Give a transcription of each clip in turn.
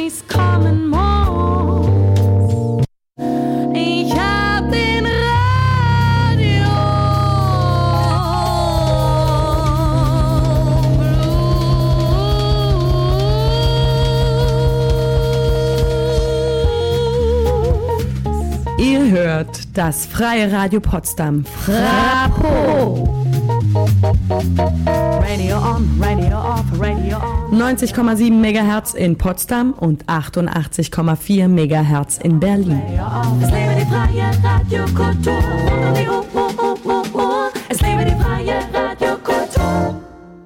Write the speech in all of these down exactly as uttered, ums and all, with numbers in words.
ich's kommen muss. Ich hab den Radio Blues. Ihr hört das Freie Radio Potsdam. Frapo. Radio on, Radio off, Radio on. neunzig Komma sieben Megahertz in Potsdam und achtundachtzig Komma vier Megahertz in Berlin. Es lebe die freie Radiokultur. Es lebe die freie Radiokultur.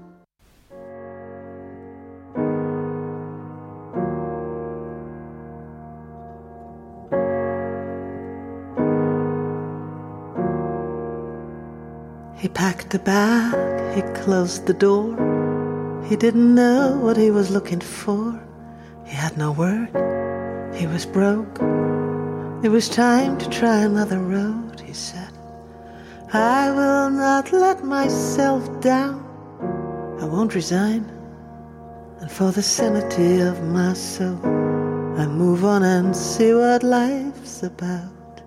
He packed a bag, he closed the door. He didn't know what he was looking for. He had no work, he was broke. It was time to try another road, he said. I will not let myself down. I won't resign. And for the sanity of my soul, I move on and see what life's about.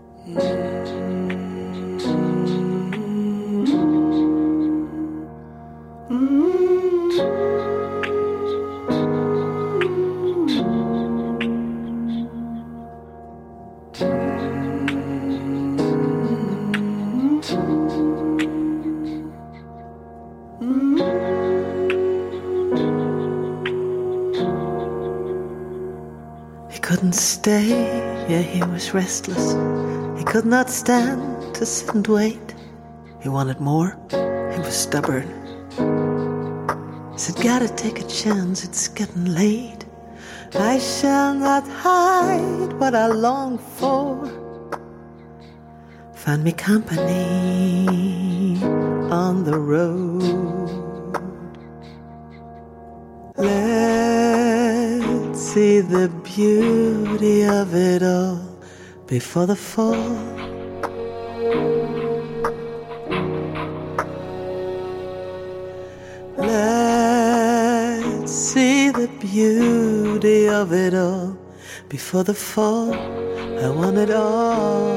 Couldn't stay, yeah, he was restless. He could not stand to sit and wait. He wanted more, he was stubborn. He said, gotta take a chance, it's getting late. I shall not hide what I long for. Find me company on the road. Let's see the beauty of it all before the fall. Let's see the beauty of it all before the fall. I want it all.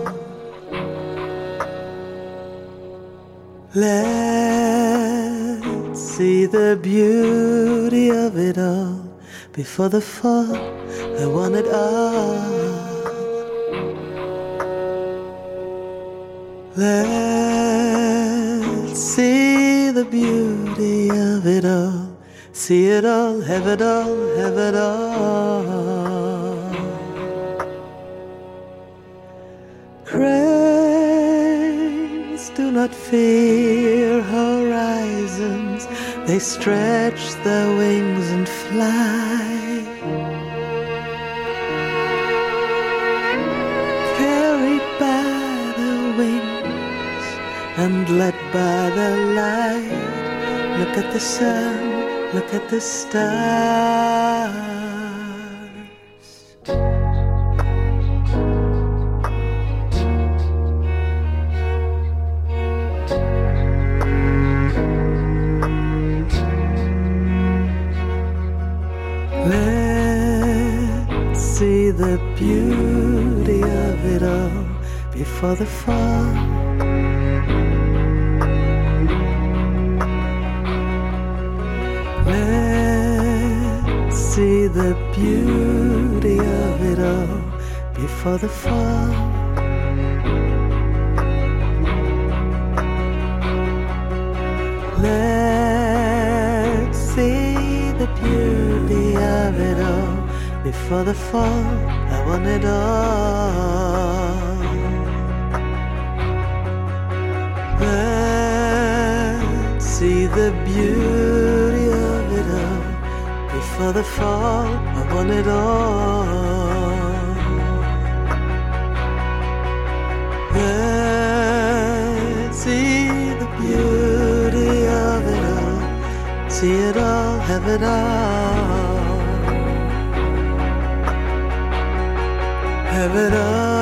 Let's see the beauty of it all before the fall. I want it all. Let's see the beauty of it all. See it all, have it all, have it all. Cranes do not fear horizons. They stretch their wings and fly. Carried by the wings and led by the light. Look at the sun, look at the stars. Let's see the beauty of it all before the fall. Let's see the beauty of it all before the fall. Let's see the beauty of it all before the fall. I want it all. Let's see the beauty of it all before the fall. I want it all. Let's see the beauty of it all. See it all, have it all. Have it all.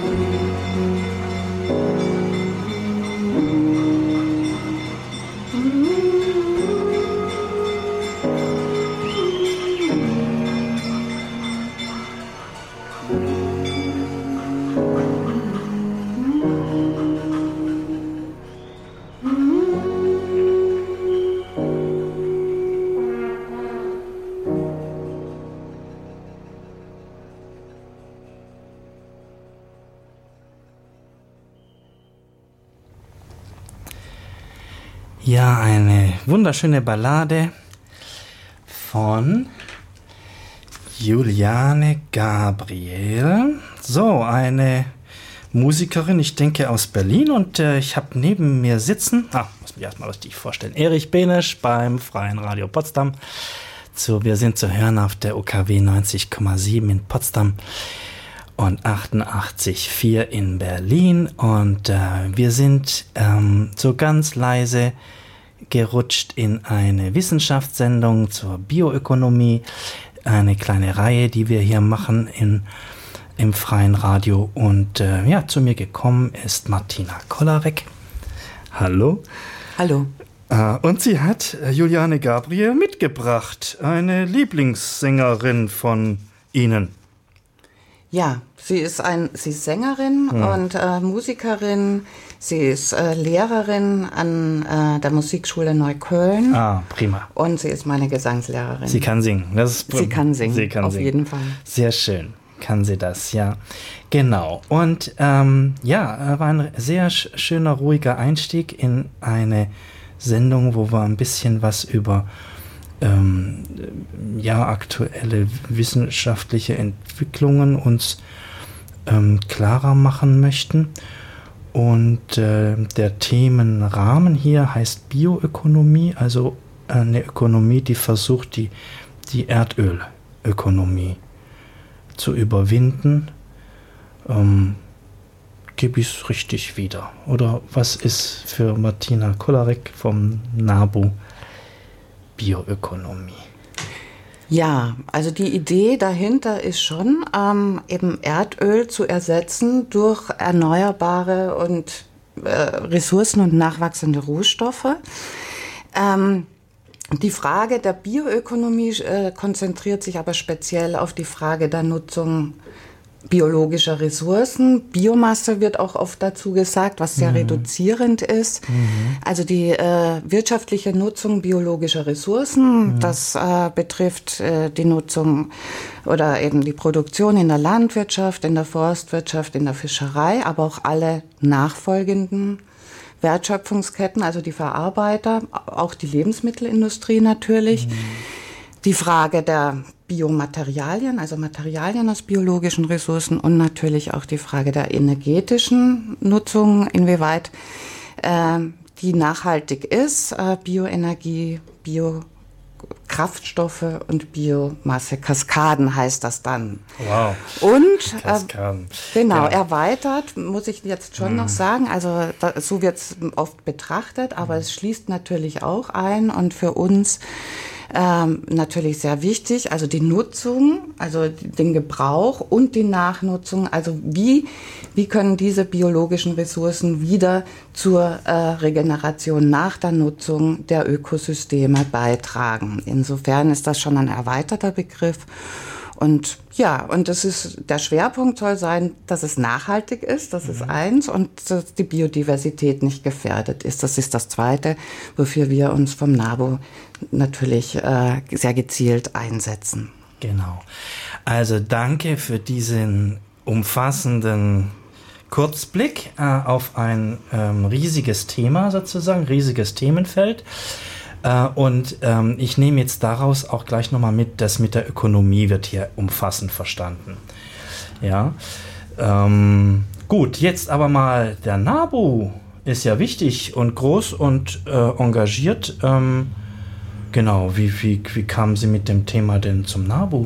Ja, eine wunderschöne Ballade von Juliane Gabriel. So, eine Musikerin, ich denke aus Berlin, und äh, ich habe neben mir sitzen, ah, muss mich erstmal richtig vorstellen, Erich Benesch beim Freien Radio Potsdam. So, wir sind zu hören auf der U K W neunzig Komma sieben in Potsdam und achtundachtzig Komma vier in Berlin, und äh, wir sind ähm, so ganz leise gerutscht in eine Wissenschaftssendung zur Bioökonomie, eine kleine Reihe, die wir hier machen in, im Freien Radio, und äh, ja, zu mir gekommen ist Martina Kolarek. Hallo. Hallo. Äh, und sie hat äh, Juliane Gabriel mitgebracht, eine Lieblingssängerin von Ihnen. Ja, sie ist, ein, sie ist Sängerin hm. und äh, Musikerin. Sie ist äh, Lehrerin an äh, der Musikschule Neukölln. Ah, prima. Und sie ist meine Gesangslehrerin. Sie kann singen. Das ist sie kann singen, sie kann auf singen. jeden Fall. Sehr schön, kann sie das, ja. Genau. Und ähm, ja, war ein sehr sch- schöner, ruhiger Einstieg in eine Sendung, wo wir ein bisschen was über ähm, ja, aktuelle wissenschaftliche Entwicklungen uns ähm, klarer machen möchten. Und äh, der Themenrahmen hier heißt Bioökonomie, also eine Ökonomie, die versucht, die, die Erdölökonomie zu überwinden. Ähm, gebe ich es richtig wieder? Oder was ist für Martina Kolarek vom NABU Bioökonomie? Ja, also die Idee dahinter ist schon, ähm, eben Erdöl zu ersetzen durch erneuerbare und äh, Ressourcen und nachwachsende Rohstoffe. Ähm, die Frage der Bioökonomie äh, konzentriert sich aber speziell auf die Frage der Nutzung biologischer Ressourcen. Biomasse wird auch oft dazu gesagt, was sehr mhm. reduzierend ist. Mhm. Also die äh, wirtschaftliche Nutzung biologischer Ressourcen, mhm. das äh, betrifft äh, die Nutzung oder eben die Produktion in der Landwirtschaft, in der Forstwirtschaft, in der Fischerei, aber auch alle nachfolgenden Wertschöpfungsketten, also die Verarbeiter, auch die Lebensmittelindustrie natürlich. Mhm. Die Frage der Biomaterialien, also Materialien aus biologischen Ressourcen, und natürlich auch die Frage der energetischen Nutzung, inwieweit äh, die nachhaltig ist, äh, Bioenergie, Biokraftstoffe und Biomasse. Kaskaden heißt das dann. Wow. Und Kaskaden. Äh, genau, ja. Erweitert, muss ich jetzt schon mm. noch sagen, also da, so wird es oft betrachtet, aber mm. es schließt natürlich auch ein, und für uns Ähm, natürlich sehr wichtig, also die Nutzung, also den Gebrauch und die Nachnutzung, also wie, wie können diese biologischen Ressourcen wieder zur äh, Regeneration nach der Nutzung der Ökosysteme beitragen. Insofern ist das schon ein erweiterter Begriff. Und ja, und das ist, der Schwerpunkt soll sein, dass es nachhaltig ist, das mhm. ist eins, und dass die Biodiversität nicht gefährdet ist. Das ist das Zweite, wofür wir uns vom NABU natürlich äh, sehr gezielt einsetzen. Genau. Also danke für diesen umfassenden Kurzblick äh, auf ein ähm, riesiges Thema sozusagen, riesiges Themenfeld. Uh, und ähm, ich nehme jetzt daraus auch gleich nochmal mit, dass mit der Ökonomie wird hier umfassend verstanden. Ja, ähm, gut, jetzt aber mal der NABU ist ja wichtig und groß und äh, engagiert. Ähm, genau, wie, wie, wie kamen Sie mit dem Thema denn zum NABU?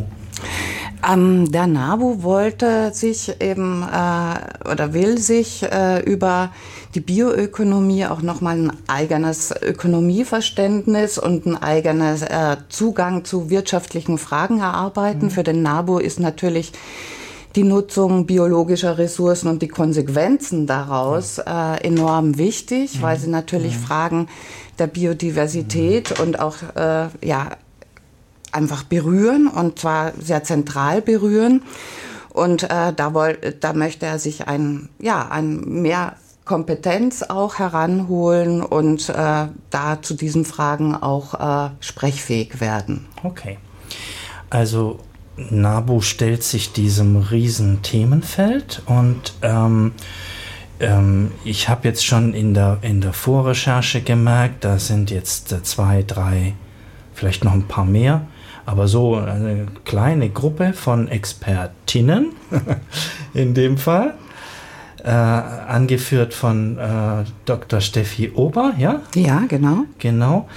Ähm, der NABU wollte sich eben äh, oder will sich äh, über die Bioökonomie auch nochmal ein eigenes Ökonomieverständnis und ein eigenes äh, Zugang zu wirtschaftlichen Fragen erarbeiten. Mhm. Für den NABU ist natürlich die Nutzung biologischer Ressourcen und die Konsequenzen daraus äh, enorm wichtig, mhm. weil sie natürlich mhm. Fragen der Biodiversität mhm. und auch äh, ja, einfach berühren und zwar sehr zentral berühren. Und äh, da, woll, da möchte er sich ein, ja, ein mehr Kompetenz auch heranholen und äh, da zu diesen Fragen auch äh, sprechfähig werden. Okay. Also NABU stellt sich diesem riesen Themenfeld und ähm, ähm, ich habe jetzt schon in der, in der Vorrecherche gemerkt, da sind jetzt äh, zwei, drei, vielleicht noch ein paar mehr, aber so eine kleine Gruppe von Expertinnen in dem Fall, äh, angeführt von äh, Doktor Steffi Ober, ja? Ja, genau. Genau.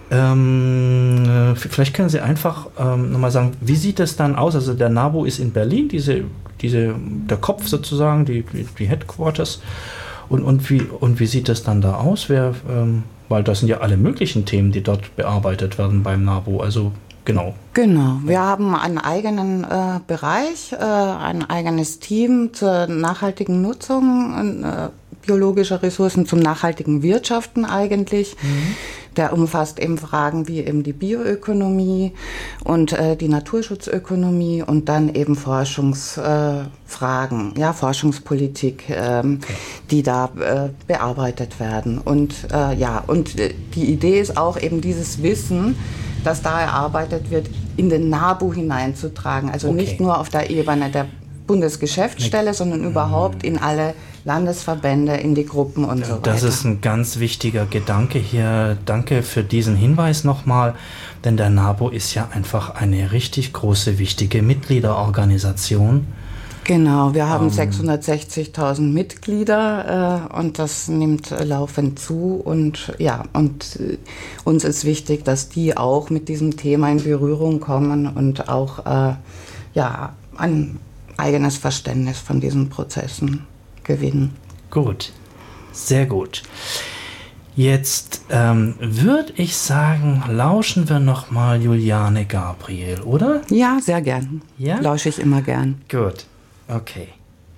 Ähm, vielleicht können Sie einfach ähm, nochmal sagen, wie sieht das dann aus? Also der NABU ist in Berlin, diese, diese, der Kopf sozusagen, die, die Headquarters. Und, und, wie, und wie sieht das dann da aus? Wer, ähm, weil das sind ja alle möglichen Themen, die dort bearbeitet werden beim NABU. Also genau. Genau. Wir haben einen eigenen äh, Bereich, äh, ein eigenes Team zur nachhaltigen Nutzung äh, biologischer Ressourcen, zum nachhaltigen Wirtschaften eigentlich. Mhm. Der umfasst eben Fragen wie eben die Bioökonomie und äh, die Naturschutzökonomie und dann eben Forschungsfragen, äh, ja, Forschungspolitik, ähm, okay. die da äh, bearbeitet werden. Und äh, ja, und äh, die Idee ist auch eben dieses Wissen, das da erarbeitet wird, in den NABU hineinzutragen. Also okay. nicht nur auf der Ebene der Bundesgeschäftsstelle, sondern mhm. überhaupt in alle Landesverbände, in die Gruppen und so weiter. Das ist ein ganz wichtiger Gedanke hier. Danke für diesen Hinweis nochmal, denn der NABU ist ja einfach eine richtig große, wichtige Mitgliederorganisation. Genau, wir haben um, sechshundertsechzigtausend Mitglieder äh, und das nimmt äh, laufend zu und ja, und äh, uns ist wichtig, dass die auch mit diesem Thema in Berührung kommen und auch äh, ja, ein eigenes Verständnis von diesen Prozessen gewinnen. Gut, sehr gut. Jetzt ähm, würde ich sagen, lauschen wir nochmal Juliane Gabriel, oder? Ja, sehr gern. Ja? Lausche ich immer gern. Gut, okay.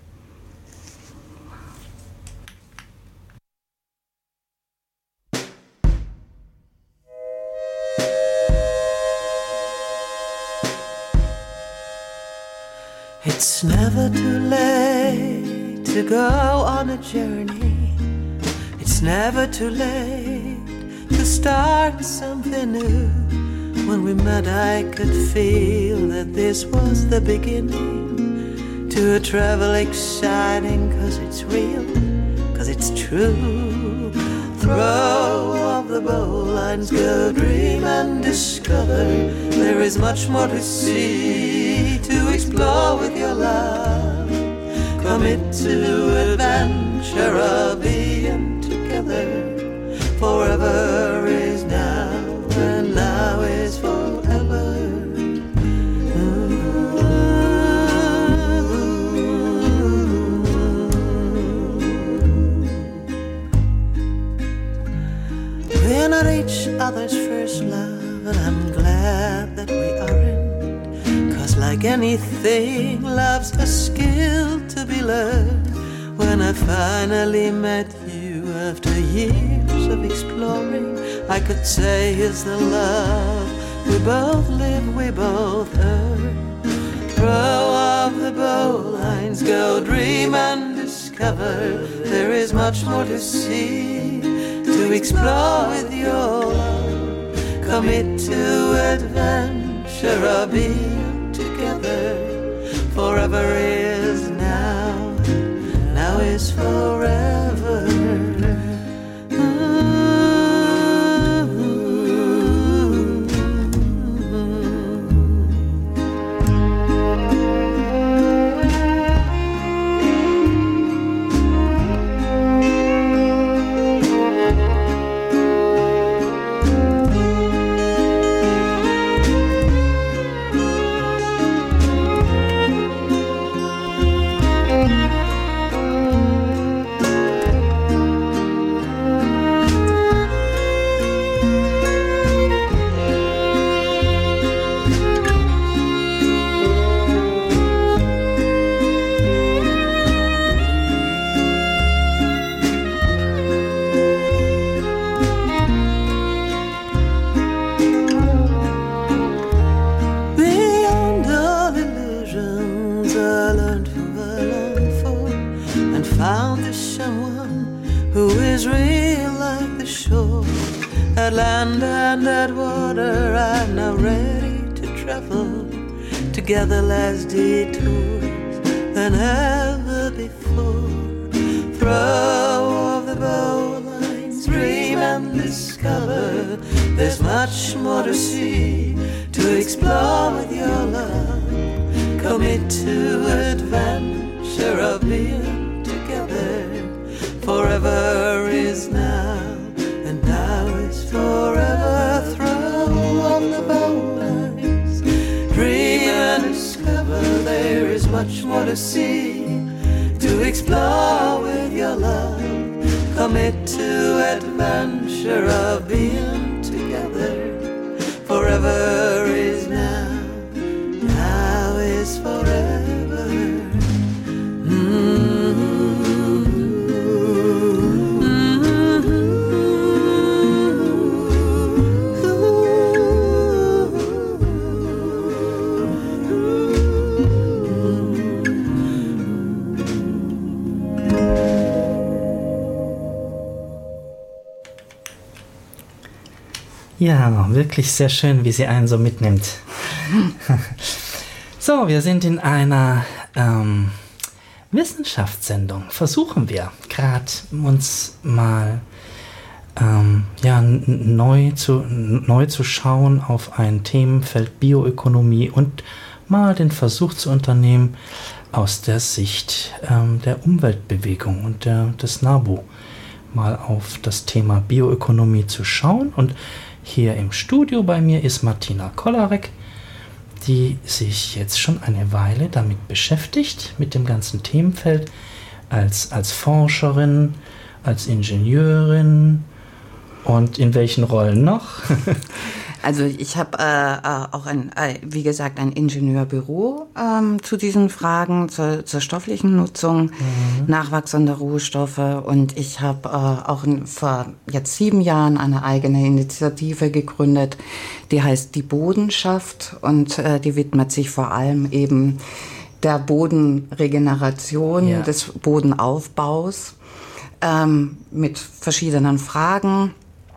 It's never too late to go on a journey. It's never too late to start something new. When we met, I could feel that this was the beginning to a travel exciting, 'cause it's real, 'cause it's true. Throw off the bowlines, go dream and discover. There is much more to see, to explore with your love. Commit to adventure of being together. Forever is now, and now is forever. We're not each other's first love, and I'm glad that we aren't. 'Cause like anything, love's a skill to be learned. When I finally met you after years of exploring, I could say it's the love we both live, we both earn. Throw off the bowlines, go dream and discover. There is much more to see, to explore with your love. Commit to adventure of being together. Forever is now, now is forever. found us someone who is real like the shore. At land and at water I'm now ready to travel, together less detours than ever before. Throw off the bowlines, dream and discover. There's much more to see, to explore with your love. Commit to adventure of being together. Forever is now, and now is forever. Throw off the bowlines, dream and discover. There is much more to see, to explore with your love. Commit to adventure of being together. Forever is now, now is forever. Mm-hmm. Ja, wirklich sehr schön, wie sie einen so mitnimmt. So, wir sind in einer ähm, Wissenschaftssendung. Versuchen wir gerade uns mal ähm, ja, n- neu, zu, n- neu zu schauen auf ein Themenfeld Bioökonomie und mal den Versuch zu unternehmen, aus der Sicht ähm, der Umweltbewegung und der, des NABU mal auf das Thema Bioökonomie zu schauen. Und hier im Studio bei mir ist Martina Kolarek, die sich jetzt schon eine Weile damit beschäftigt, mit dem ganzen Themenfeld, als, als Forscherin, als Ingenieurin und in welchen Rollen noch? Also ich habe äh, auch, ein, äh, wie gesagt, ein Ingenieurbüro ähm, zu diesen Fragen, zur, zur stofflichen Nutzung mhm. nachwachsender Rohstoffe. Und ich habe äh, auch in, vor jetzt sieben Jahren eine eigene Initiative gegründet, die heißt Die Bodenschaft. Und äh, die widmet sich vor allem eben der Bodenregeneration, ja. des Bodenaufbaus ähm, mit verschiedenen Fragen.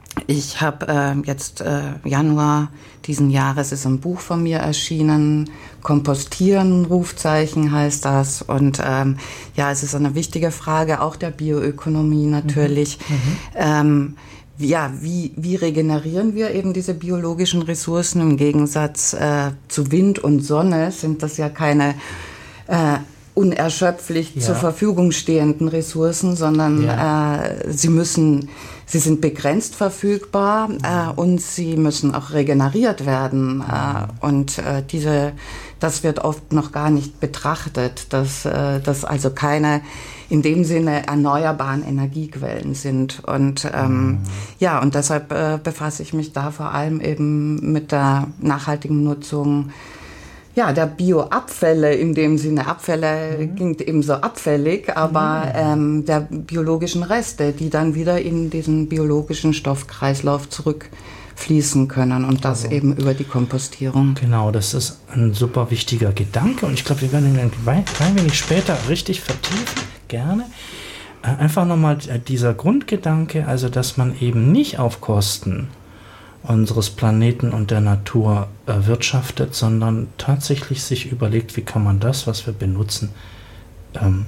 Ich habe äh, jetzt äh, Januar diesen Jahres ist ein Buch von mir erschienen, Kompostieren, Rufzeichen heißt das. Und ähm, ja, es ist eine wichtige Frage, auch der Bioökonomie natürlich. Mhm. Mhm. Ähm, ja, wie, wie regenerieren wir eben diese biologischen Ressourcen? Im Gegensatz äh, zu Wind und Sonne sind das ja keine äh, unerschöpflich ja. zur Verfügung stehenden Ressourcen, sondern ja. äh, sie müssen Sie sind begrenzt verfügbar äh, und sie müssen auch regeneriert werden. Äh, und äh, diese, das wird oft noch gar nicht betrachtet, dass äh, das also keine in dem Sinne erneuerbaren Energiequellen sind. Und ähm, mhm. ja, und deshalb äh, befasse ich mich da vor allem eben mit der nachhaltigen Nutzung. Ja, der Bioabfälle, in dem Sinne, Abfälle mhm. klingt eben so abfällig, aber mhm. ähm, der biologischen Reste, die dann wieder in diesen biologischen Stoffkreislauf zurückfließen können und das also, eben über die Kompostierung. Genau, das ist ein super wichtiger Gedanke und ich glaube, wir werden ihn ein klein wenig später richtig vertiefen, gerne. Äh, einfach nochmal dieser Grundgedanke, also dass man eben nicht auf Kosten unseres Planeten und der Natur äh, wirtschaftet, sondern tatsächlich sich überlegt, wie kann man das, was wir benutzen, ähm,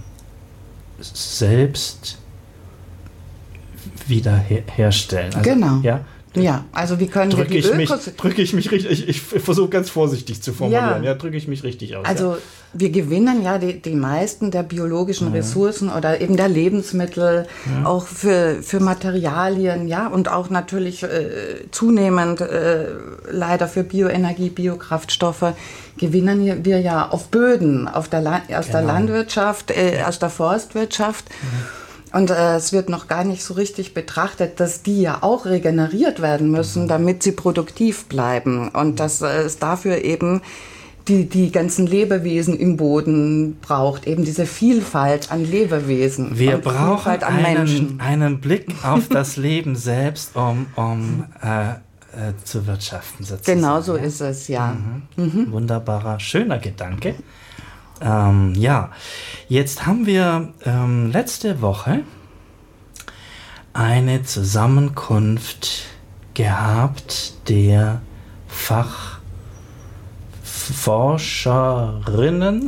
selbst wieder her- herstellen. Also, genau. Ja, ja, also wie können drücke wir die ich mich, Ökos- drücke ich mich richtig, ich, ich versuche ganz vorsichtig zu formulieren, ja, ja drücke ich mich richtig aus. Also ja. wir gewinnen ja die, die meisten der biologischen ja. Ressourcen oder eben der Lebensmittel, ja. auch für, für Materialien, ja, und auch natürlich äh, zunehmend äh, leider für Bioenergie, Biokraftstoffe, gewinnen wir ja auf Böden, auf der La- aus genau. der Landwirtschaft, äh, aus der Forstwirtschaft. Ja. Und äh, es wird noch gar nicht so richtig betrachtet, dass die ja auch regeneriert werden müssen, damit sie produktiv bleiben. Und dass äh, es dafür eben die, die ganzen Lebewesen im Boden braucht, eben diese Vielfalt an Lebewesen. Wir und brauchen an einen, Menschen. einen Blick auf das Leben selbst, um, um äh, äh, zu wirtschaften sozusagen. Genau so ist es, ja. Mhm. Mhm. Wunderbarer, schöner Gedanke. Ähm, ja, jetzt haben wir ähm, letzte Woche eine Zusammenkunft gehabt der Fachforscherinnen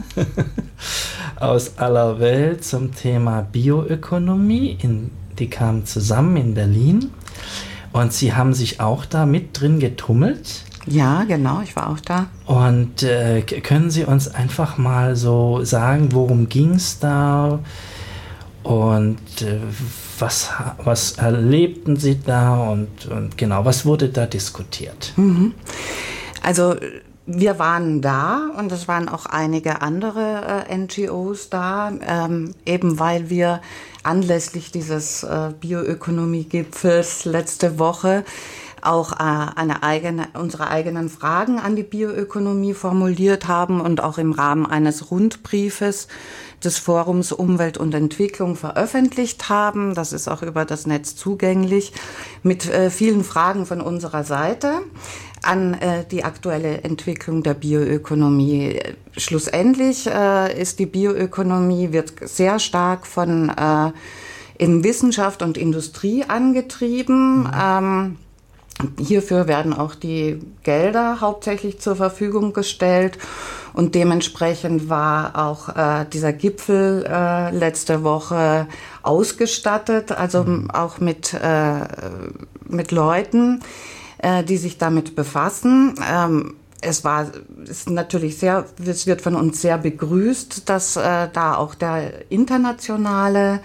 aus aller Welt zum Thema Bioökonomie. In, die kamen zusammen in Berlin und sie haben sich auch da mit drin getummelt. Ja, genau, ich war auch da. Und äh, können Sie uns einfach mal so sagen, worum ging es da und äh, was, was erlebten Sie da und, und genau, was wurde da diskutiert? Mhm. Also wir waren da und es waren auch einige andere äh, N G Os da, ähm, eben weil wir anlässlich dieses äh, Bioökonomie-Gipfels letzte Woche auch äh, eine eigene, unsere eigenen Fragen an die Bioökonomie formuliert haben und auch im Rahmen eines Rundbriefes des Forums Umwelt und Entwicklung veröffentlicht haben. Das ist auch über das Netz zugänglich, mit äh, vielen Fragen von unserer Seite an äh, die aktuelle Entwicklung der Bioökonomie. Schlussendlich äh, ist die Bioökonomie, wird sehr stark von äh, in Wissenschaft und Industrie angetrieben. Mhm. Ähm, Hierfür werden auch die Gelder hauptsächlich zur Verfügung gestellt und dementsprechend war auch äh, dieser Gipfel äh, letzte Woche ausgestattet, also mhm. auch mit, äh, mit Leuten, äh, die sich damit befassen. Ähm, es war, ist natürlich sehr, es wird von uns sehr begrüßt, dass äh, da auch der internationale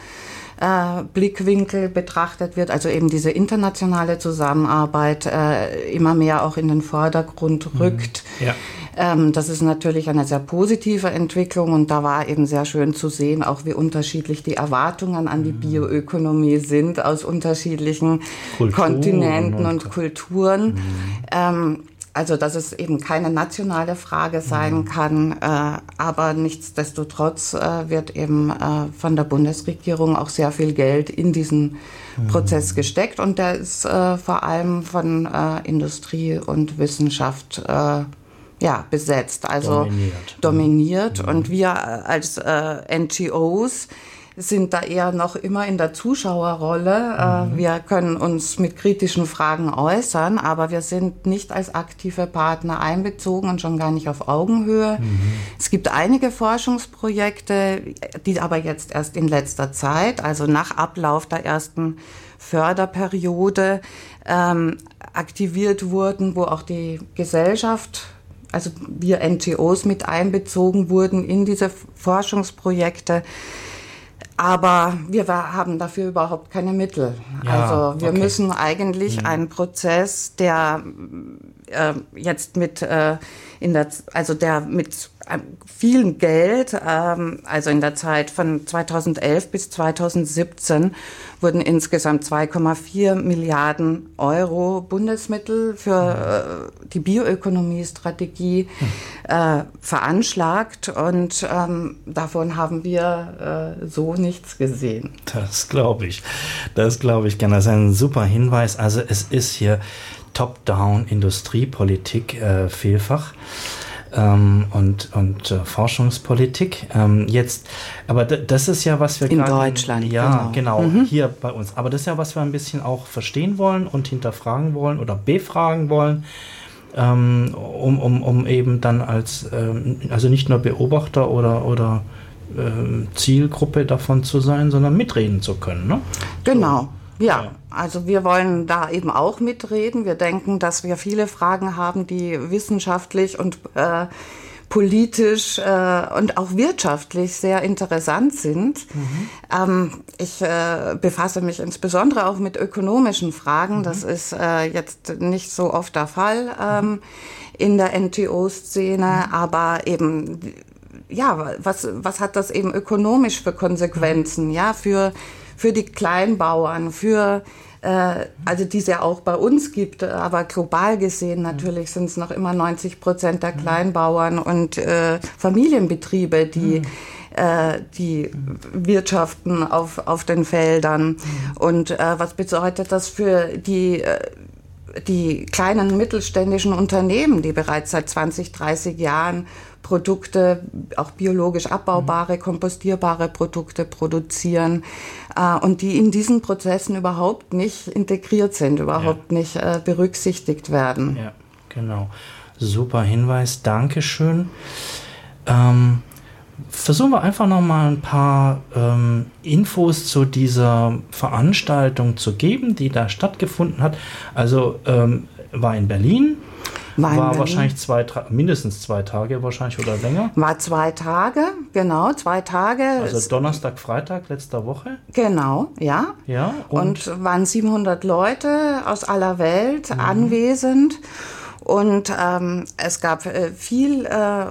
Äh, Blickwinkel betrachtet wird, also eben diese internationale Zusammenarbeit äh, immer mehr auch in den Vordergrund rückt. Mhm. Ja. Ähm, das ist natürlich eine sehr positive Entwicklung und da war eben sehr schön zu sehen, auch wie unterschiedlich die Erwartungen an die mhm. Bioökonomie sind aus unterschiedlichen Kulturen Kontinenten und, und Kulturen. Mhm. Ähm, Also, dass es eben keine nationale Frage sein kann, äh, aber nichtsdestotrotz äh, wird eben äh, von der Bundesregierung auch sehr viel Geld in diesen mhm. Prozess gesteckt und der ist äh, vor allem von äh, Industrie und Wissenschaft äh, ja, besetzt, also dominiert. dominiert. Mhm. Und wir als äh, N G Os sind da eher noch immer in der Zuschauerrolle. Mhm. Wir können uns mit kritischen Fragen äußern, aber wir sind nicht als aktive Partner einbezogen und schon gar nicht auf Augenhöhe. Mhm. Es gibt einige Forschungsprojekte, die aber jetzt erst in letzter Zeit, also nach Ablauf der ersten Förderperiode, ähm, aktiviert wurden, wo auch die Gesellschaft, also wir N G Os mit einbezogen wurden in diese Forschungsprojekte. Aber wir haben dafür überhaupt keine Mittel. Ja, also wir okay. müssen eigentlich mhm. einen Prozess, der äh, jetzt mit äh, in der, also der mit äh, viel Geld, ähm, also in der Zeit von zweitausendelf bis zweitausendsiebzehn wurden insgesamt zwei Komma vier Milliarden Euro Bundesmittel für äh, die Bioökonomie-Strategie äh, veranschlagt und ähm, davon haben wir äh, so nichts gesehen. Das glaube ich. Das glaube ich gerne. Das ist ein super Hinweis. Also es ist hier Top-Down Industriepolitik äh, vielfach. Ähm, und und äh, Forschungspolitik. Ähm, jetzt, aber d- das ist ja, was wir in grad, Deutschland. Ja, genau, genau mhm. hier bei uns. Aber das ist ja, was wir ein bisschen auch verstehen wollen und hinterfragen wollen oder befragen wollen, ähm, um, um, um eben dann als, ähm, also nicht nur Beobachter oder, oder ähm, Zielgruppe davon zu sein, sondern mitreden zu können. Ne? Genau. So. Ja, also wir wollen da eben auch mitreden. Wir denken, dass wir viele Fragen haben, die wissenschaftlich und äh, politisch äh, und auch wirtschaftlich sehr interessant sind. Mhm. Ähm, ich äh, befasse mich insbesondere auch mit ökonomischen Fragen. Mhm. Das ist äh, jetzt nicht so oft der Fall ähm, in der N G O-Szene, mhm. aber eben, ja, was, was hat das eben ökonomisch für Konsequenzen, mhm. ja, für für die Kleinbauern, für äh, also die es ja auch bei uns gibt, aber global gesehen natürlich sind es noch immer neunzig Prozent der Kleinbauern und äh, Familienbetriebe, die äh, die wirtschaften auf auf den Feldern. Und äh, was bedeutet das für die äh, die kleinen mittelständischen Unternehmen, die bereits seit zwanzig, dreißig Jahren Produkte, auch biologisch abbaubare, kompostierbare Produkte produzieren äh, und die in diesen Prozessen überhaupt nicht integriert sind, überhaupt ja. nicht äh, berücksichtigt werden. Ja, genau. Super Hinweis, Dankeschön. Ähm, versuchen wir einfach noch mal ein paar ähm, Infos zu dieser Veranstaltung zu geben, die da stattgefunden hat. Also ähm, war in Berlin. War, war wahrscheinlich zwei, mindestens zwei Tage wahrscheinlich oder länger? War zwei Tage, genau, zwei Tage. Also Donnerstag, Freitag letzter Woche? Genau, ja. ja und, und waren siebenhundert Leute aus aller Welt mhm. anwesend. Und ähm, es gab äh, viel äh,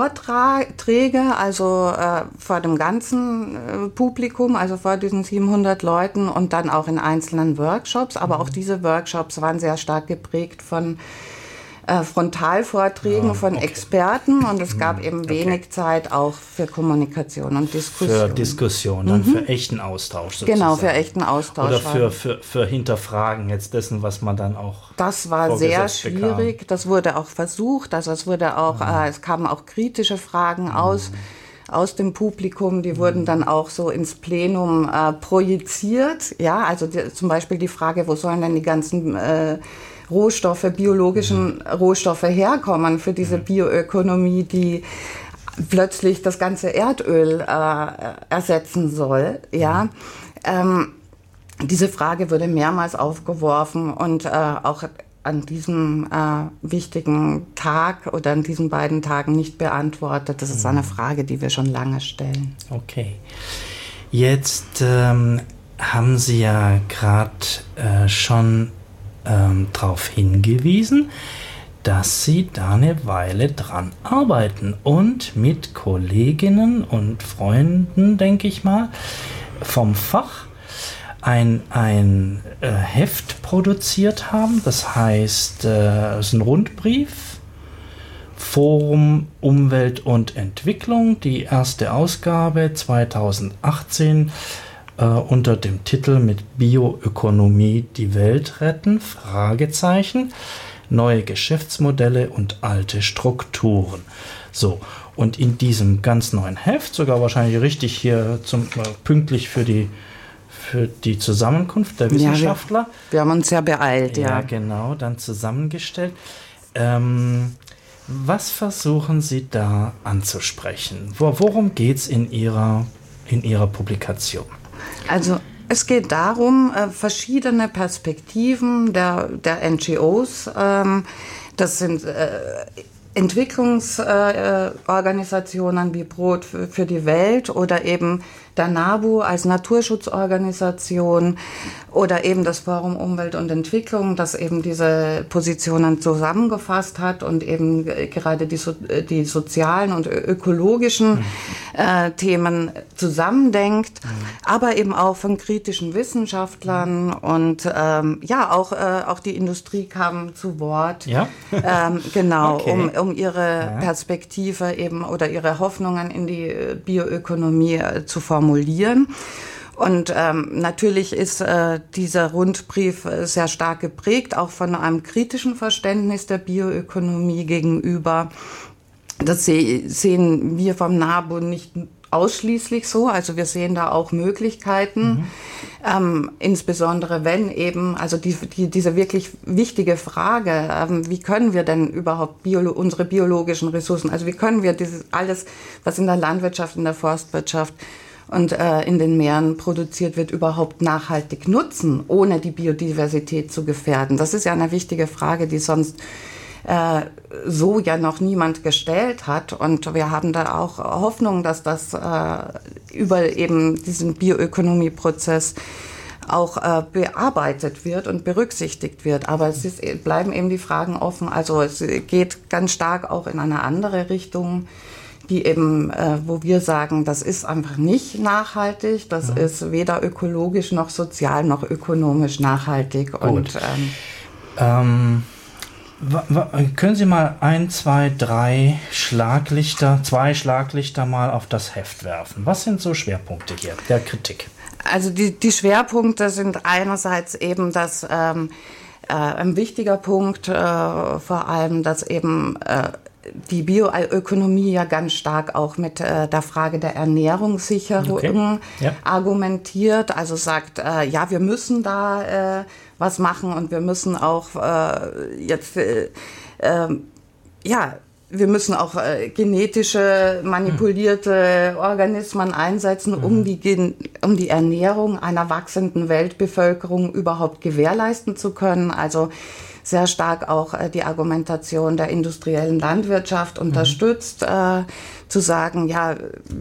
Vorträge, also äh, vor dem ganzen äh, Publikum, also vor diesen siebenhundert Leuten und dann auch in einzelnen Workshops. Aber mhm. auch diese Workshops waren sehr stark geprägt von Äh, Frontalvorträgen ja, von okay. Experten und es gab eben okay. wenig Zeit auch für Kommunikation und Diskussion. Für Diskussion, dann mhm. für echten Austausch sozusagen. Genau, für echten Austausch. Oder für, für, für Hinterfragen jetzt dessen, was man dann auch Das war sehr schwierig, bekam. Das wurde auch versucht, also es wurde auch, mhm. äh, es kamen auch kritische Fragen mhm. aus. aus dem Publikum, die wurden dann auch so ins Plenum äh, projiziert. Ja, also die, zum Beispiel die Frage, wo sollen denn die ganzen äh, Rohstoffe, biologischen mhm. Rohstoffe herkommen für diese Bioökonomie, die plötzlich das ganze Erdöl äh, ersetzen soll. Ja, ähm, diese Frage wurde mehrmals aufgeworfen und äh, auch an diesem äh, wichtigen Tag oder an diesen beiden Tagen nicht beantwortet. Das ist eine Frage, die wir schon lange stellen. Okay. Jetzt ähm, haben Sie ja gerade äh, schon ähm, darauf hingewiesen, dass Sie da eine Weile dran arbeiten und mit Kolleginnen und Freunden, denke ich mal, vom Fach ein, ein äh, Heft produziert haben. Das heißt, äh, es ist ein Rundbrief, Forum Umwelt und Entwicklung, die erste Ausgabe zweitausendachtzehn äh, unter dem Titel mit Bioökonomie die Welt retten, Fragezeichen, neue Geschäftsmodelle und alte Strukturen. So, und in diesem ganz neuen Heft, sogar wahrscheinlich richtig hier zum, äh, pünktlich für die für die Zusammenkunft der Wissenschaftler. Ja, wir, wir haben uns sehr beeilt, ja. Ja, genau, dann zusammengestellt. Ähm, was versuchen Sie da anzusprechen? Wo, worum geht es in Ihrer, in Ihrer Publikation? Also es geht darum, äh, verschiedene Perspektiven der, der N G Os, ähm, das sind äh, Entwicklungsorganisationen äh, wie Brot für, für die Welt oder eben der NABU als Naturschutzorganisation oder eben das Forum Umwelt und Entwicklung, das eben diese Positionen zusammengefasst hat und eben gerade die, so, die sozialen und ökologischen mhm. äh, Themen zusammendenkt, mhm. aber eben auch von kritischen Wissenschaftlern mhm. und ähm, ja, auch, äh, auch die Industrie kam zu Wort. Ja? ähm, genau, okay. um, um ihre ja. Perspektive eben oder ihre Hoffnungen in die Bioökonomie äh, zu formulieren. formulieren. Und ähm, natürlich ist äh, dieser Rundbrief äh, sehr stark geprägt, auch von einem kritischen Verständnis der Bioökonomie gegenüber. Das se- sehen wir vom NABU nicht ausschließlich so, also wir sehen da auch Möglichkeiten, mhm. ähm, insbesondere wenn eben, also die, die, diese wirklich wichtige Frage, ähm, wie können wir denn überhaupt Bio, unsere biologischen Ressourcen, also wie können wir dieses alles, was in der Landwirtschaft, in der Forstwirtschaft und äh, in den Meeren produziert wird, überhaupt nachhaltig nutzen, ohne die Biodiversität zu gefährden. Das ist ja eine wichtige Frage, die sonst äh, so ja noch niemand gestellt hat. Und wir haben da auch Hoffnung, dass das äh, über eben diesen Bioökonomieprozess auch äh, bearbeitet wird und berücksichtigt wird. Aber es ist, bleiben eben die Fragen offen. Also es geht ganz stark auch in eine andere Richtung, die eben, äh, wo wir sagen, das ist einfach nicht nachhaltig, das ja. ist weder ökologisch noch sozial noch ökonomisch nachhaltig. Gut. Und, ähm, ähm, w- w- können Sie mal ein, zwei, drei Schlaglichter, zwei Schlaglichter mal auf das Heft werfen? Was sind so Schwerpunkte hier der Kritik? Also die, die Schwerpunkte sind einerseits eben, dass ähm, äh, ein wichtiger Punkt, äh, vor allem, dass eben äh, die Bioökonomie ja ganz stark auch mit äh, der Frage der Ernährungssicherung okay. ja. argumentiert. Also sagt, äh, ja, wir müssen da äh, was machen und wir müssen auch äh, jetzt, äh, äh, ja, wir müssen auch äh, genetische manipulierte Organismen einsetzen, mhm. um die, um die Ernährung einer wachsenden Weltbevölkerung überhaupt gewährleisten zu können. Also sehr stark auch äh, die Argumentation der industriellen Landwirtschaft unterstützt, mhm. äh, zu sagen, ja,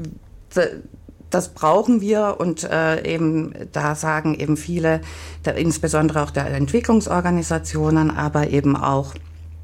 d- das brauchen wir und äh, eben da sagen eben viele, der, insbesondere auch der Entwicklungsorganisationen, aber eben auch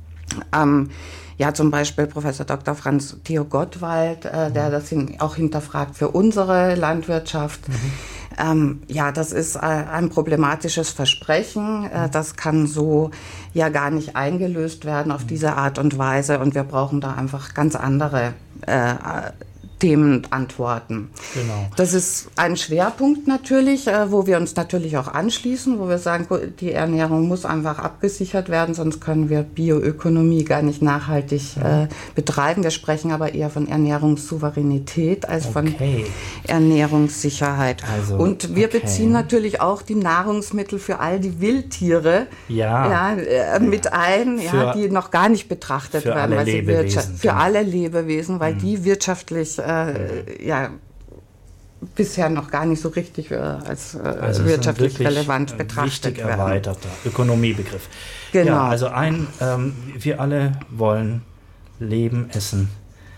ähm, ja, zum Beispiel Professor Doktor Franz Theo Gottwald, äh, der das hin, auch hinterfragt für unsere Landwirtschaft. Mhm. Ähm, ja, das ist äh, ein problematisches Versprechen. Äh, das kann so ja gar nicht eingelöst werden auf diese Art und Weise. Und wir brauchen da einfach ganz andere äh, Themen antworten. Genau. Das ist ein Schwerpunkt natürlich, äh, wo wir uns natürlich auch anschließen, wo wir sagen, die Ernährung muss einfach abgesichert werden, sonst können wir Bioökonomie gar nicht nachhaltig äh, betreiben. Wir sprechen aber eher von Ernährungssouveränität als okay. von Ernährungssicherheit. Also, Und wir okay. beziehen natürlich auch die Nahrungsmittel für all die Wildtiere ja. Ja, äh, mit ein, für, ja, die noch gar nicht betrachtet für werden. Alle weil sie Lebewesen, für genau. alle Lebewesen, weil mhm. die wirtschaftlich Äh, ja, bisher noch gar nicht so richtig äh, als äh, also wirtschaftlich relevant betrachtet wichtig werden. Erweiterter Ökonomiebegriff. Genau. Ja, also ein, ähm, wir alle wollen leben, essen,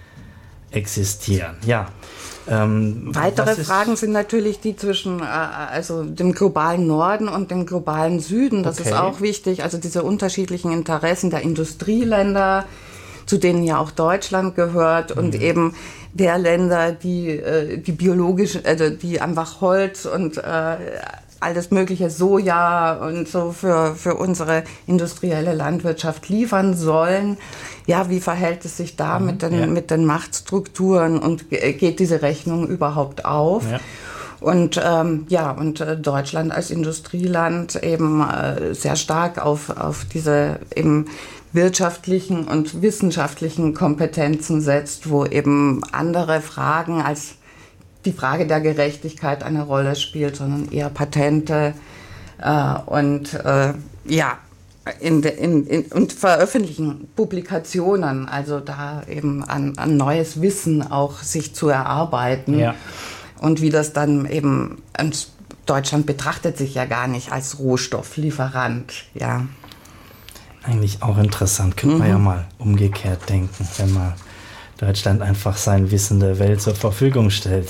existieren. Ja. Ähm, Weitere Fragen sind natürlich die zwischen äh, also dem globalen Norden und dem globalen Süden. Das okay. ist auch wichtig. Also diese unterschiedlichen Interessen der Industrieländer, zu denen ja auch Deutschland gehört, mhm. und eben der Länder, die äh, die biologisch, also die einfach Holz und äh, alles mögliche Soja und so für für unsere industrielle Landwirtschaft liefern sollen. Ja, wie verhält es sich da mhm. mit den ja. mit den Machtstrukturen und geht diese Rechnung überhaupt auf? Ja. Und ähm, ja, und äh, Deutschland als Industrieland eben äh, sehr stark auf auf diese eben wirtschaftlichen und wissenschaftlichen Kompetenzen setzt, wo eben andere Fragen als die Frage der Gerechtigkeit eine Rolle spielt, sondern eher Patente äh, und äh, ja in, de, in, in, und veröffentlichen Publikationen, also da eben an, an neues Wissen auch sich zu erarbeiten. Ja. Und wie das dann eben, Deutschland betrachtet sich ja gar nicht als Rohstofflieferant, ja. Eigentlich auch interessant, könnte mhm. man ja mal umgekehrt denken, wenn man Deutschland einfach sein Wissen der Welt zur Verfügung stellt.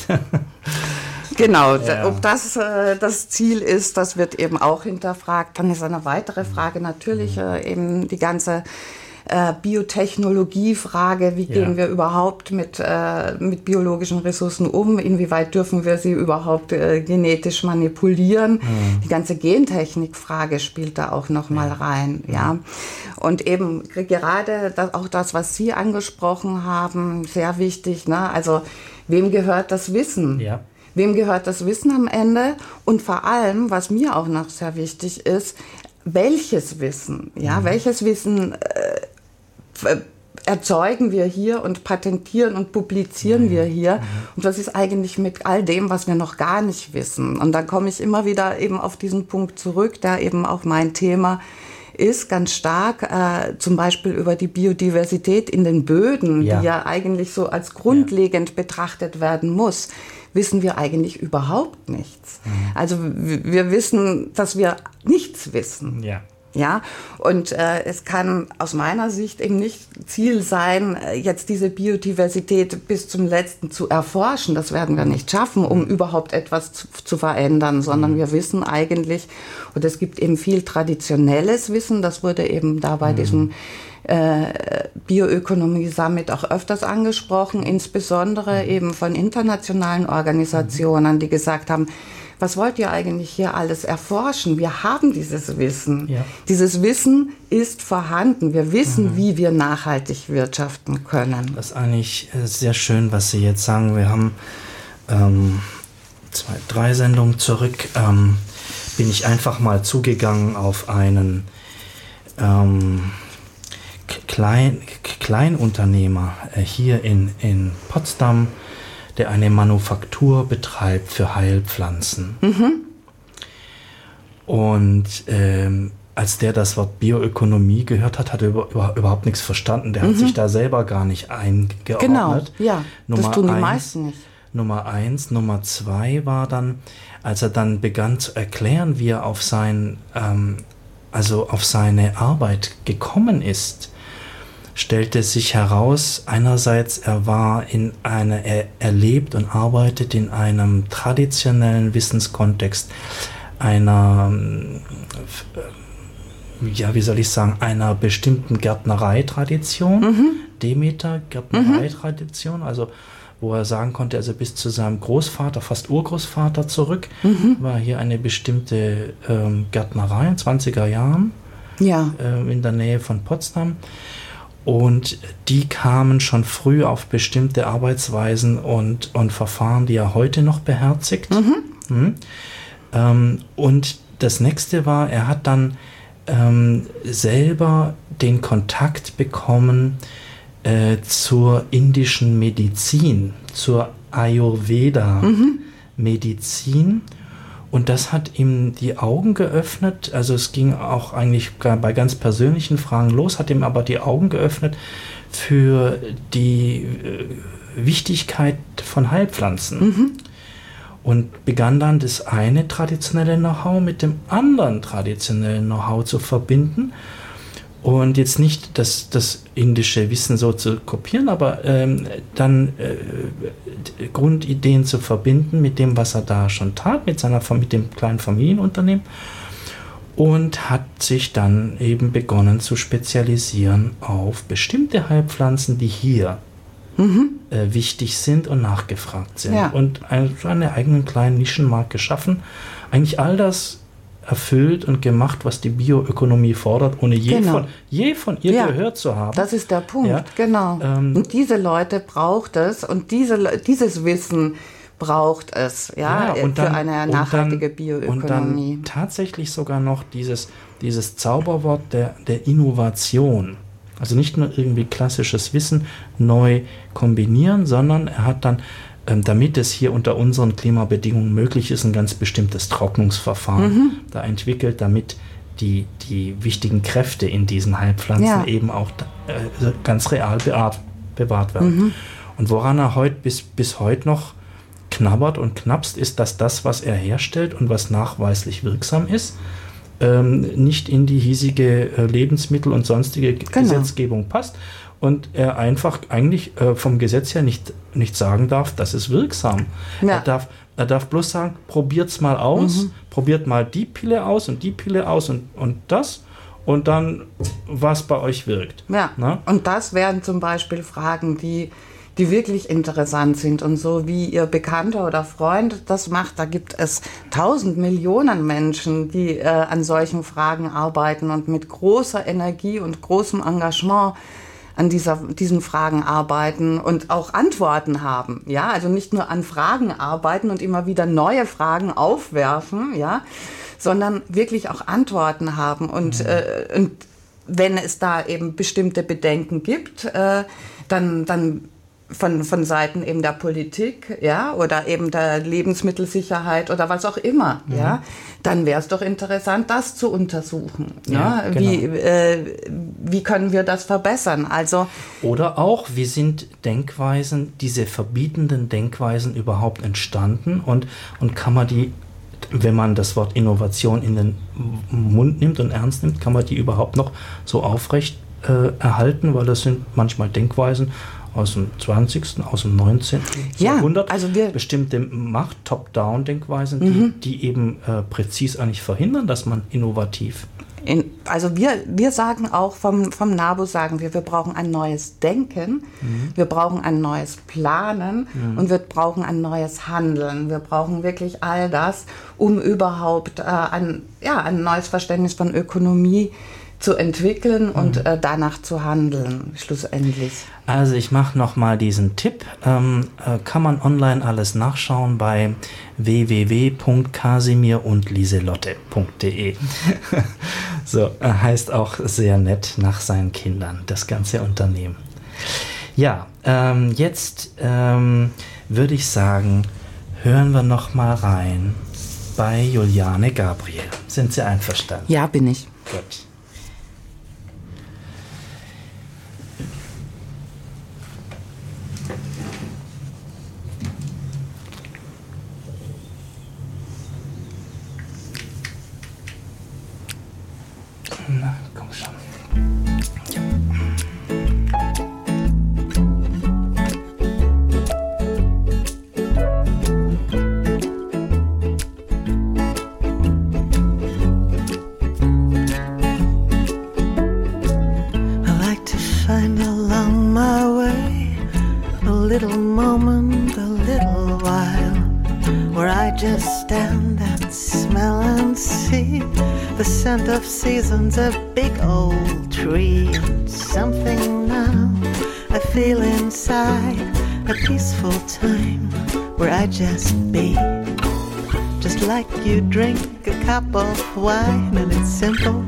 Genau, ja. Ob das äh, das Ziel ist, das wird eben auch hinterfragt. Dann ist eine weitere Frage natürlich äh, eben die ganze äh, Biotechnologie-Frage, wie ja. gehen wir überhaupt mit, äh, mit biologischen Ressourcen um, inwieweit dürfen wir sie überhaupt äh, genetisch manipulieren. Mhm. Die ganze Gentechnik-Frage spielt da auch nochmal ja. rein. Ja. Und eben gerade das, auch das, was Sie angesprochen haben, sehr wichtig, ne? Also wem gehört das Wissen? Ja. Wem gehört das Wissen am Ende? Und vor allem, was mir auch noch sehr wichtig ist, welches Wissen? Ja, mhm. welches Wissen äh, erzeugen wir hier und patentieren und publizieren mhm. wir hier? Mhm. Und was ist eigentlich mit all dem, was wir noch gar nicht wissen? Und da komme ich immer wieder eben auf diesen Punkt zurück, der eben auch mein Thema ist, ganz stark, äh, zum Beispiel über die Biodiversität in den Böden, ja. die ja eigentlich so als grundlegend ja. betrachtet werden muss, wissen wir eigentlich überhaupt nichts. Mhm. Also wir wissen, dass wir nichts wissen. Ja. Ja, und äh, es kann aus meiner Sicht eben nicht Ziel sein, jetzt diese Biodiversität bis zum Letzten zu erforschen. Das werden wir nicht schaffen, um überhaupt etwas zu, zu verändern, sondern mhm. wir wissen eigentlich, und es gibt eben viel traditionelles Wissen, das wurde eben da bei mhm. diesem äh, Bioökonomie-Summit auch öfters angesprochen, insbesondere mhm. eben von internationalen Organisationen, mhm. die gesagt haben, was wollt ihr eigentlich hier alles erforschen? Wir haben dieses Wissen. Ja. Dieses Wissen ist vorhanden. Wir wissen, mhm. wie wir nachhaltig wirtschaften können. Das ist eigentlich sehr schön, was Sie jetzt sagen. Wir haben ähm, zwei, drei Sendungen zurück, ähm, bin ich einfach mal zugegangen auf einen ähm, Klein, Kleinunternehmer äh, hier in, in Potsdam, der eine Manufaktur betreibt für Heilpflanzen. Mhm. Und ähm, als der das Wort Bioökonomie gehört hat, hat er über, über, überhaupt nichts verstanden. Der mhm. hat sich da selber gar nicht eingeordnet. Genau, ja, Nummer das tun die eins, meisten nicht. Nummer eins. Nummer zwei war dann, als er dann begann zu erklären, wie er auf sein, ähm, also auf seine Arbeit gekommen ist, stellte sich heraus, einerseits er war in einer, er, er lebt und arbeitet in einem traditionellen Wissenskontext, einer, ja, wie soll ich sagen, einer bestimmten Gärtnereitradition, mhm. Demeter-Gärtnereitradition, also wo er sagen konnte, also bis zu seinem Großvater, fast Urgroßvater zurück, mhm. war hier eine bestimmte ähm, Gärtnerei in zwanziger Jahren, ja. äh, in der Nähe von Potsdam. Und die kamen schon früh auf bestimmte Arbeitsweisen und, und Verfahren, die er heute noch beherzigt. Mhm. Mhm. Ähm, und das nächste war, er hat dann ähm, selber den Kontakt bekommen äh, zur indischen Medizin, zur Ayurveda-Medizin. Mhm. Und das hat ihm die Augen geöffnet, also es ging auch eigentlich bei ganz persönlichen Fragen los, hat ihm aber die Augen geöffnet für die äh, Wichtigkeit von Heilpflanzen. Mhm. Und begann dann das eine traditionelle Know-how mit dem anderen traditionellen Know-how zu verbinden. Und jetzt nicht das, das indische Wissen so zu kopieren, aber ähm, dann äh, Grundideen zu verbinden mit dem, was er da schon tat, mit, seiner, mit dem kleinen Familienunternehmen. Und hat sich dann eben begonnen zu spezialisieren auf bestimmte Heilpflanzen, die hier mhm. äh, wichtig sind und nachgefragt sind. Ja. Und eine, eine eigenen kleinen Nischenmarkt geschaffen. Eigentlich all das erfüllt und gemacht, was die Bioökonomie fordert, ohne je, genau. von, je von ihr ja, gehört zu haben. Das ist der Punkt, ja. genau. Ähm, und diese Leute braucht es und diese, dieses Wissen braucht es ja, ja und für dann, eine nachhaltige und dann, Bioökonomie. Und dann tatsächlich sogar noch dieses, dieses Zauberwort der, der Innovation. Also nicht nur irgendwie klassisches Wissen neu kombinieren, sondern er hat dann, damit es hier unter unseren Klimabedingungen möglich ist, ein ganz bestimmtes Trocknungsverfahren mhm. da entwickelt, damit die, die wichtigen Kräfte in diesen Heilpflanzen ja. eben auch äh, ganz real bewahr, bewahrt werden. Mhm. Und woran er heute bis, bis heute noch knabbert und knapst, ist, dass das, was er herstellt und was nachweislich wirksam ist, ähm, nicht in die hiesige äh, Lebensmittel- und sonstige genau. Gesetzgebung passt. Und er einfach eigentlich äh, vom Gesetz her nicht, nicht sagen darf, das ist wirksam. Ja. Er darf, er darf bloß sagen, probiert's mal aus, mhm. probiert mal die Pille aus und die Pille aus und, und das und dann, was bei euch wirkt. Ja, Na? Und das wären zum Beispiel Fragen, die, die wirklich interessant sind und so wie Ihr Bekannter oder Freund das macht, da gibt es tausend Millionen Menschen, die äh, an solchen Fragen arbeiten und mit großer Energie und großem Engagement an dieser, diesen Fragen arbeiten und auch Antworten haben, ja, also nicht nur an Fragen arbeiten und immer wieder neue Fragen aufwerfen, ja, sondern wirklich auch Antworten haben und, mhm. äh, und wenn es da eben bestimmte Bedenken gibt, äh, dann, dann von, von Seiten eben der Politik, ja, oder eben der Lebensmittelsicherheit oder was auch immer, mhm. ja, dann wäre es doch interessant, das zu untersuchen. Ja, ja? Genau. Wie, äh, wie können wir das verbessern? Also oder auch, wie sind Denkweisen, diese verbietenden Denkweisen überhaupt entstanden und, und kann man die, wenn man das Wort Innovation in den Mund nimmt und ernst nimmt, kann man die überhaupt noch so aufrecht äh, erhalten, weil das sind manchmal Denkweisen aus dem zwanzigsten, aus dem neunzehnten Ja, Jahrhundert, also wir bestimmte Macht, Top-Down-Denkweisen, mhm. die, die eben äh, präzis eigentlich verhindern, dass man innovativ... In, also wir, wir sagen auch, vom, vom NABU sagen wir, wir brauchen ein neues Denken, mhm. wir brauchen ein neues Planen mhm. und wir brauchen ein neues Handeln. Wir brauchen wirklich all das, um überhaupt äh, ein, ja, ein neues Verständnis von Ökonomie zu entwickeln mhm. und äh, danach zu handeln, schlussendlich. Also ich mache nochmal diesen Tipp, ähm, äh, kann man online alles nachschauen bei w w w punkt kasimir und lieselotte punkt de. So, äh, heißt auch sehr nett nach seinen Kindern, das ganze Unternehmen. Ja, ähm, jetzt ähm, würde ich sagen, hören wir nochmal rein bei Juliane Gabriel. Sind Sie einverstanden? Ja, bin ich. Gut. Na, komm schon. Ja. I like to find along my way a little moment, a little while, where I just stand and smell and see the scent of seasons, a big old tree. And something now I feel inside, a peaceful time where I just be. Just like you drink a cup of wine, and it's simple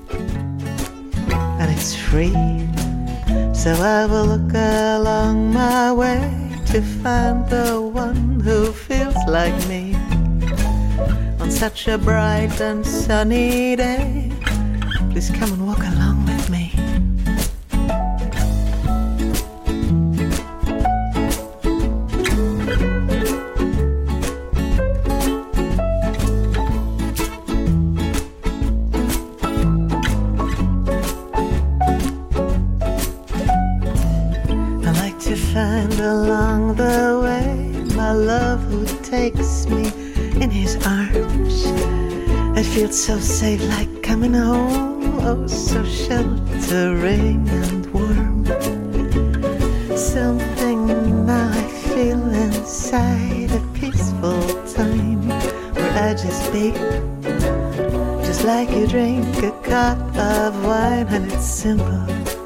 and it's free. So I will look along my way to find the one who feels like me. On such a bright and sunny day, please come and walk along with me. I like to find along the way my love who takes me in his arms. It feels so safe, like coming home, oh so sheltering and warm. Something now I feel inside, a peaceful time where I just be. Just like you drink a cup of wine, and it's simple,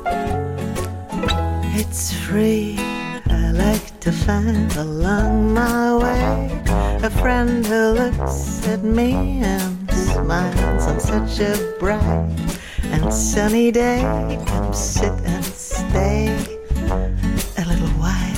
it's free. I like to find along my way a friend who looks at me and smiles on such a bright and sunny day. Come sit and stay a little while.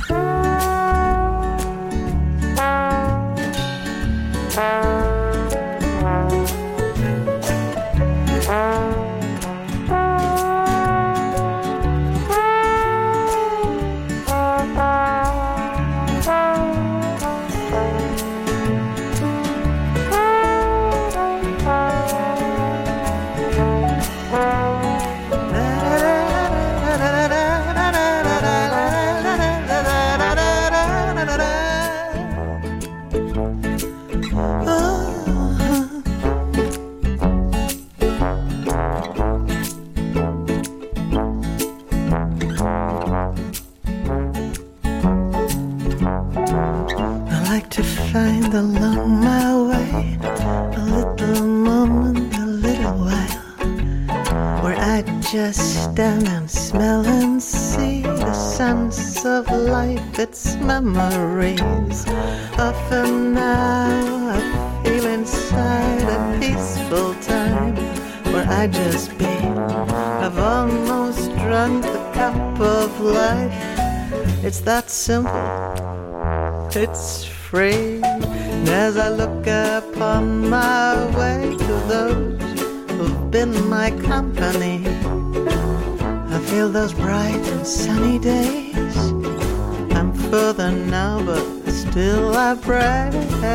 Find along my way a little moment, a little while, where I just stand and smell and see the sense of life, its memories. Often now I feel inside a peaceful time where I just be. I've almost drunk the cup of life. It's that simple, it's free. And as I look upon my way to those who've been my company, I feel those bright and sunny days. I'm further now, but still I pray.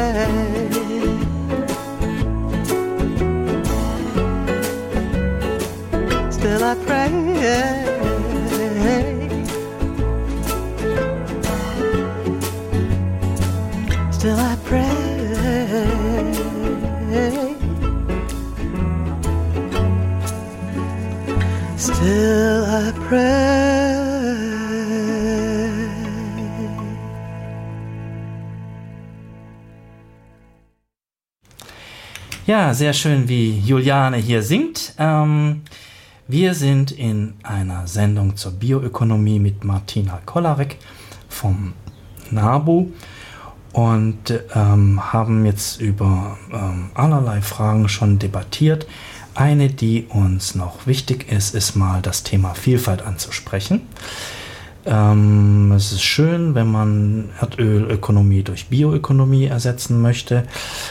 Still I pray. Still I pray. Still I pray. Ja, sehr schön, wie Juliane hier singt. Ähm, Wir sind in einer Sendung zur Bioökonomie mit Martina Kolarek vom NABU und ähm, haben jetzt über ähm, allerlei Fragen schon debattiert. Eine, die uns noch wichtig ist, ist mal das Thema Vielfalt anzusprechen. Ähm, es ist schön, wenn man Erdölökonomie durch Bioökonomie ersetzen möchte.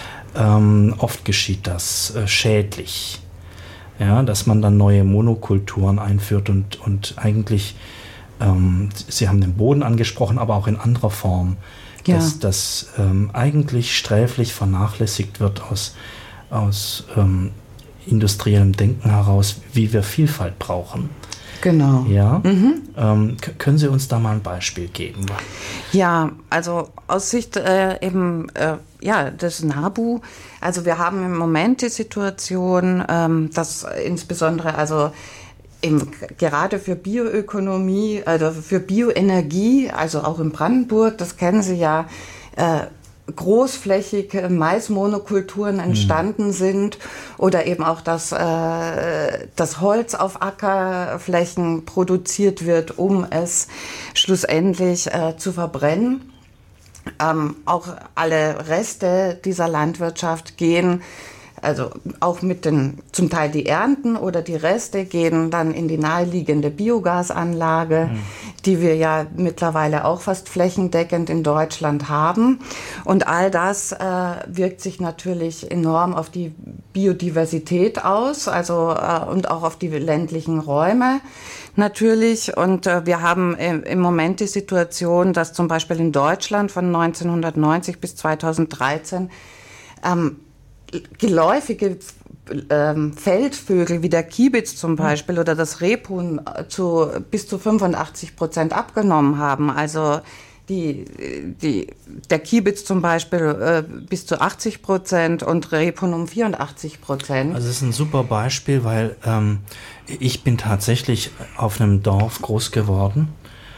Ähm, oft geschieht das äh, schädlich. Ja, dass man dann neue Monokulturen einführt und, und eigentlich, ähm, Sie haben den Boden angesprochen, aber auch in anderer Form, ja. dass das ähm, eigentlich sträflich vernachlässigt wird aus, aus ähm, industriellem Denken heraus, wie wir Vielfalt brauchen. Genau. Ja. Mhm. Ähm, k- können Sie uns da mal ein Beispiel geben? Ja, also aus Sicht äh, eben äh, ja, des NABU, also wir haben im Moment die Situation, ähm, dass insbesondere also eben gerade für Bioökonomie, also für Bioenergie, also auch in Brandenburg, das kennen Sie ja, äh, großflächig Maismonokulturen entstanden mhm. sind oder eben auch, dass äh, das Holz auf Ackerflächen produziert wird, um es schlussendlich äh, zu verbrennen. Ähm, auch alle Reste dieser Landwirtschaft gehen, also auch mit den, zum Teil die Ernten oder die Reste gehen dann in die naheliegende Biogasanlage, mhm. die wir ja mittlerweile auch fast flächendeckend in Deutschland haben. Und all das äh, wirkt sich natürlich enorm auf die Biodiversität aus, also äh, und auch auf die ländlichen Räume natürlich. Und äh, wir haben im, im Moment die Situation, dass zum Beispiel in Deutschland von neunzehnhundertneunzig bis zweitausenddreizehn ähm, geläufige ähm, Feldvögel wie der Kiebitz zum Beispiel oder das Rebhuhn zu, bis zu fünfundachtzig Prozent abgenommen haben. Also die, die, der Kiebitz zum Beispiel äh, bis zu achtzig Prozent und Rebhuhn um vierundachtzig Prozent. Also es ist ein super Beispiel, weil ähm, ich bin tatsächlich auf einem Dorf groß geworden.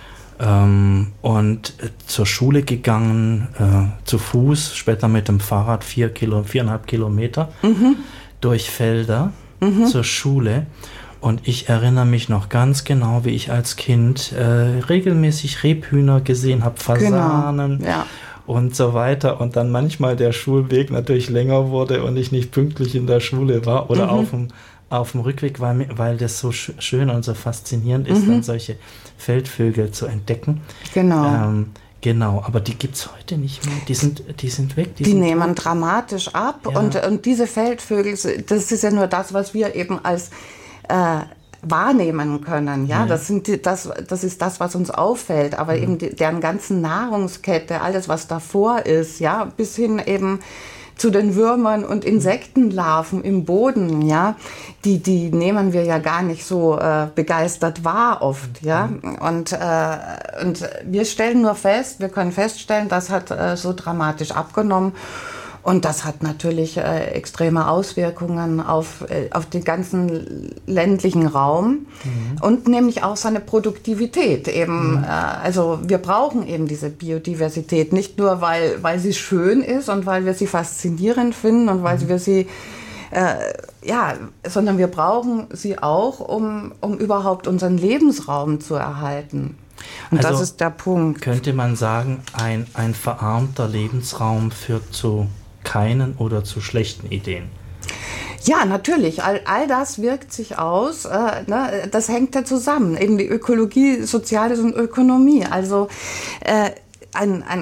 Ähm, und äh, zur Schule gegangen, äh, zu Fuß, später mit dem Fahrrad vier Kilo, viereinhalb Kilometer mhm. durch Felder mhm. zur Schule. Und ich erinnere mich noch ganz genau, wie ich als Kind äh, regelmäßig Rebhühner gesehen habe, Fasanen genau. ja. und so weiter. Und dann manchmal der Schulweg natürlich länger wurde und ich nicht pünktlich in der Schule war oder mhm. auf dem auf dem Rückweg, weil, weil das so sch- schön und so faszinierend ist, mhm. dann solche Feldvögel zu entdecken. Genau. Ähm, genau, aber die gibt es heute nicht mehr. Die sind, die sind weg. Die, die sind nehmen tot. dramatisch ab. Ja. Und, und diese Feldvögel, das ist ja nur das, was wir eben als äh, wahrnehmen können. Ja, ja. Das, sind die, das, das ist das, was uns auffällt. Aber mhm. eben die, deren ganzen Nahrungskette, alles, was davor ist, ja, bis hin eben zu den Würmern und Insektenlarven im Boden, ja, die, die nehmen wir ja gar nicht so äh, begeistert wahr oft, ja. Und, äh, und wir stellen nur fest, wir können feststellen, das hat äh, so dramatisch abgenommen. Und das hat natürlich äh, extreme Auswirkungen auf, äh, auf den ganzen ländlichen Raum mhm. und nämlich auch seine Produktivität. Eben, mhm. äh, also wir brauchen eben diese Biodiversität, nicht nur, weil, weil sie schön ist und weil wir sie faszinierend finden und weil mhm. wir sie, äh, ja, sondern wir brauchen sie auch, um, um überhaupt unseren Lebensraum zu erhalten. Und also das ist der Punkt. Könnte man sagen, ein, ein verarmter Lebensraum führt zu keinen oder zu schlechten Ideen? Ja, natürlich. All, all das wirkt sich aus. Äh, ne, das hängt ja zusammen. Eben die Ökologie, Soziales und Ökonomie. Also äh, ein, ein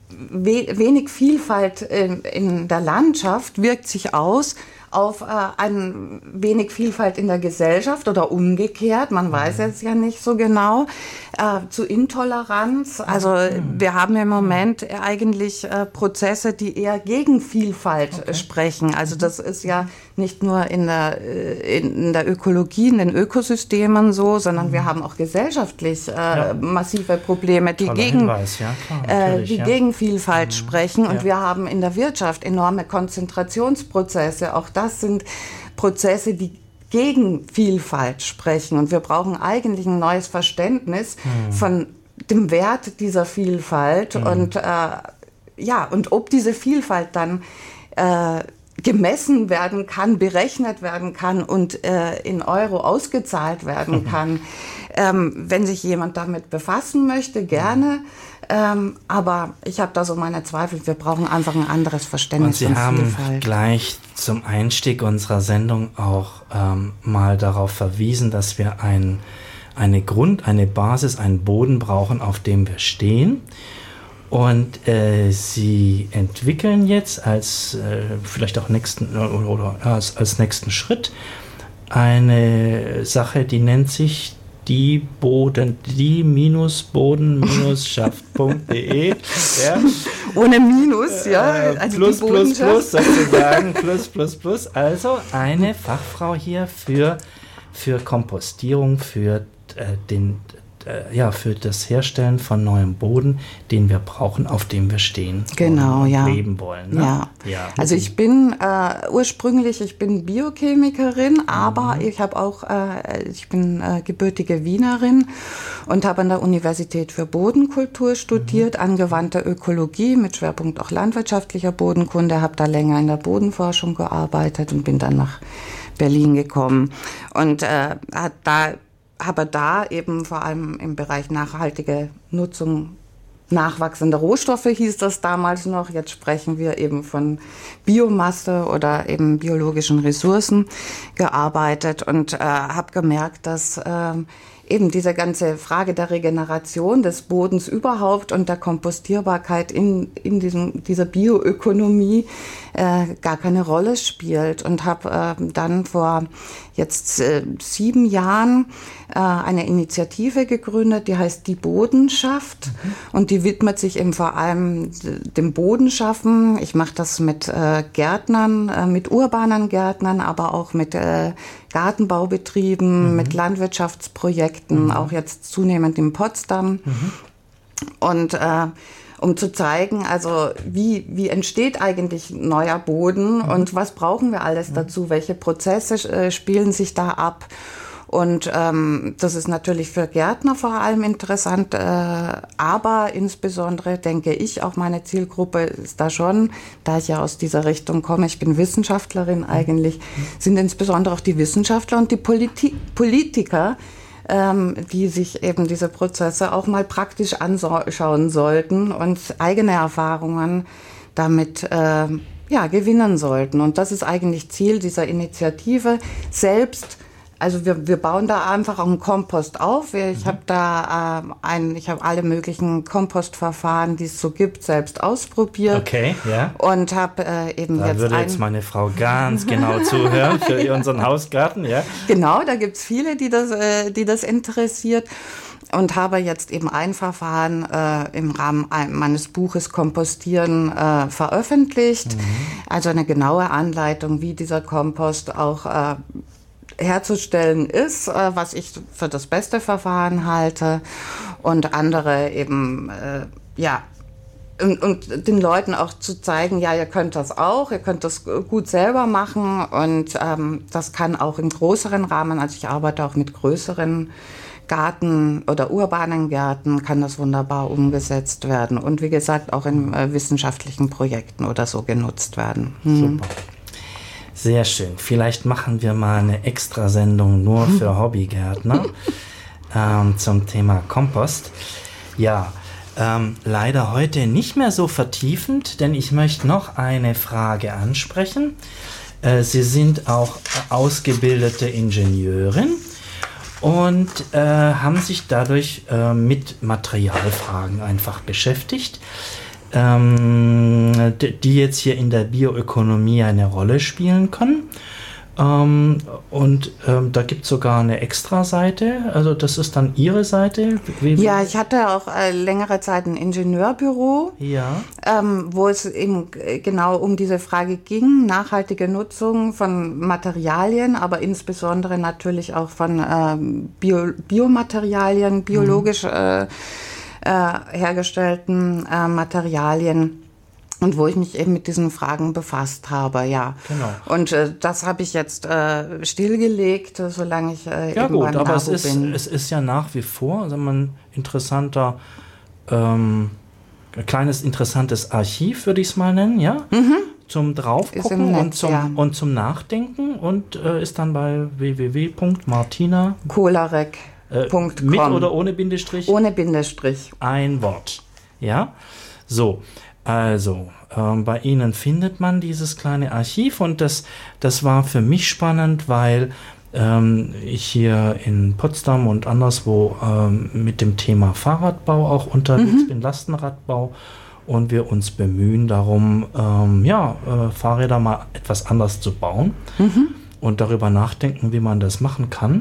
we, wenig Vielfalt in, in der Landschaft wirkt sich aus auf äh, ein wenig Vielfalt in der Gesellschaft oder umgekehrt, man weiß jetzt ja nicht so genau, äh, zu Intoleranz. Also mhm. wir haben im Moment eigentlich äh, Prozesse, die eher gegen Vielfalt okay. sprechen. Also das ist ja nicht nur in der, in der Ökologie, in den Ökosystemen so, sondern mhm. wir haben auch gesellschaftlich äh, ja. massive Probleme, die, gegen, Hinweis, ja, klar, äh, die ja. gegen Vielfalt mhm. sprechen. Und ja. wir haben in der Wirtschaft enorme Konzentrationsprozesse. Auch das sind Prozesse, die gegen Vielfalt sprechen. Und wir brauchen eigentlich ein neues Verständnis mhm. von dem Wert dieser Vielfalt mhm. und äh, ja, und ob diese Vielfalt dann äh, gemessen werden kann, berechnet werden kann und äh, in Euro ausgezahlt werden kann. Ähm, wenn sich jemand damit befassen möchte, gerne. Ähm, aber ich habe da so meine Zweifel. Wir brauchen einfach ein anderes Verständnis von von Vielfalt. Und Sie haben gleich zum Einstieg unserer Sendung auch ähm, mal darauf verwiesen, dass wir ein, eine Grund, eine Basis, einen Boden brauchen, auf dem wir stehen. Und äh, Sie entwickeln jetzt als äh, vielleicht auch nächsten oder, oder als, als nächsten Schritt eine Sache, die nennt sich die Boden, die Boden-schaft punkt de. Ja. Ohne Minus, ja. Also plus, plus, plus sozusagen, plus, plus, plus. Also eine Fachfrau hier für, für Kompostierung, für äh, den ja, für das Herstellen von neuem Boden, den wir brauchen, auf dem wir stehen genau, und ja. leben wollen. Ne? Ja. ja. Also ich bin äh, ursprünglich, ich bin Biochemikerin, aber mhm. ich habe auch, äh, ich bin äh, gebürtige Wienerin und habe an der Universität für Bodenkultur studiert, mhm. angewandte Ökologie mit Schwerpunkt auch landwirtschaftlicher Bodenkunde, habe da länger in der Bodenforschung gearbeitet und bin dann nach Berlin gekommen. Und äh, da habe da eben vor allem im Bereich nachhaltige Nutzung nachwachsender Rohstoffe, hieß das damals noch. Jetzt sprechen wir eben von Biomasse oder eben biologischen Ressourcen gearbeitet und äh, habe gemerkt, dass äh, eben diese ganze Frage der Regeneration des Bodens überhaupt und der Kompostierbarkeit in, in diesem, dieser Bioökonomie äh, gar keine Rolle spielt und habe äh, dann vor jetzt äh, sieben Jahren äh, eine Initiative gegründet, die heißt die Bodenschaft mhm. und die widmet sich eben vor allem dem Bodenschaffen. Ich mache das mit äh, Gärtnern, äh, mit urbanen Gärtnern, aber auch mit äh, Gartenbaubetrieben, mhm. mit Landwirtschaftsprojekten, mhm. auch jetzt zunehmend in Potsdam. Mhm. Und äh, um zu zeigen, also wie, wie entsteht eigentlich neuer Boden mhm. und was brauchen wir alles dazu, welche Prozesse äh, spielen sich da ab. Und ähm, das ist natürlich für Gärtner vor allem interessant, äh, aber insbesondere denke ich, auch meine Zielgruppe ist da schon, da ich ja aus dieser Richtung komme, ich bin Wissenschaftlerin eigentlich, sind insbesondere auch die Wissenschaftler und die Politi- Politiker, ähm, die sich eben diese Prozesse auch mal praktisch anschauen sollten und eigene Erfahrungen damit äh, ja, gewinnen sollten. Und das ist eigentlich Ziel dieser Initiative, selbst. Also wir, wir bauen da einfach auch einen Kompost auf. Ich habe da äh, ein, ich habe alle möglichen Kompostverfahren, die es so gibt, selbst ausprobiert. Okay, ja. Und habe äh, eben da jetzt. Da würde jetzt meine Frau ganz genau zuhören für ja. unseren Hausgarten, ja. Genau, da gibt's viele, die das, äh, die das interessiert. Und habe jetzt eben ein Verfahren äh, im Rahmen meines Buches Kompostieren äh, veröffentlicht. Mhm. Also eine genaue Anleitung, wie dieser Kompost auch äh, herzustellen ist, äh, was ich für das beste Verfahren halte und andere eben, äh, ja, und, und den Leuten auch zu zeigen, ja, ihr könnt das auch, ihr könnt das gut selber machen und ähm, das kann auch im größeren Rahmen, also ich arbeite auch mit größeren Garten- oder urbanen Gärten, kann das wunderbar umgesetzt werden und wie gesagt auch in äh, wissenschaftlichen Projekten oder so genutzt werden. Hm. Super. Sehr schön. Vielleicht machen wir mal eine Extrasendung nur für Hobbygärtner ähm, zum Thema Kompost. Ja, ähm, leider heute nicht mehr so vertiefend, denn ich möchte noch eine Frage ansprechen. Äh, Sie sind auch ausgebildete Ingenieurin und äh, haben sich dadurch äh, mit Materialfragen einfach beschäftigt. Ähm, die jetzt hier in der Bioökonomie eine Rolle spielen können. Ähm, und ähm, da gibt es sogar eine Extra-Seite, also das ist dann Ihre Seite? Wie, ja, ich hatte auch äh, längere Zeit ein Ingenieurbüro, ja. ähm, wo es eben genau um diese Frage ging, nachhaltige Nutzung von Materialien, aber insbesondere natürlich auch von ähm, Bio, Biomaterialien, biologisch mhm. äh, Äh, hergestellten äh, Materialien und wo ich mich eben mit diesen Fragen befasst habe, ja. Genau. Und äh, das habe ich jetzt äh, stillgelegt, solange ich äh, ja, eben gut, beim aber NABU es ist, bin. es ist ja nach wie vor sagen wir, ein interessanter, ähm, ein kleines interessantes Archiv, würde ich es mal nennen, ja. Mhm. zum Draufgucken Netz, und, zum, ja. und zum Nachdenken und äh, ist dann bei w w w punkt martina Kolarek punkt com. Mit oder ohne Bindestrich? Ohne Bindestrich. Ein Wort. Ja, so, also ähm, bei Ihnen findet man dieses kleine Archiv und das, das war für mich spannend, weil ähm, ich hier in Potsdam und anderswo ähm, mit dem Thema Fahrradbau auch unterwegs mhm. bin, Lastenradbau, und wir uns bemühen darum, ähm, ja, äh, Fahrräder mal etwas anders zu bauen mhm. und darüber nachdenken, wie man das machen kann.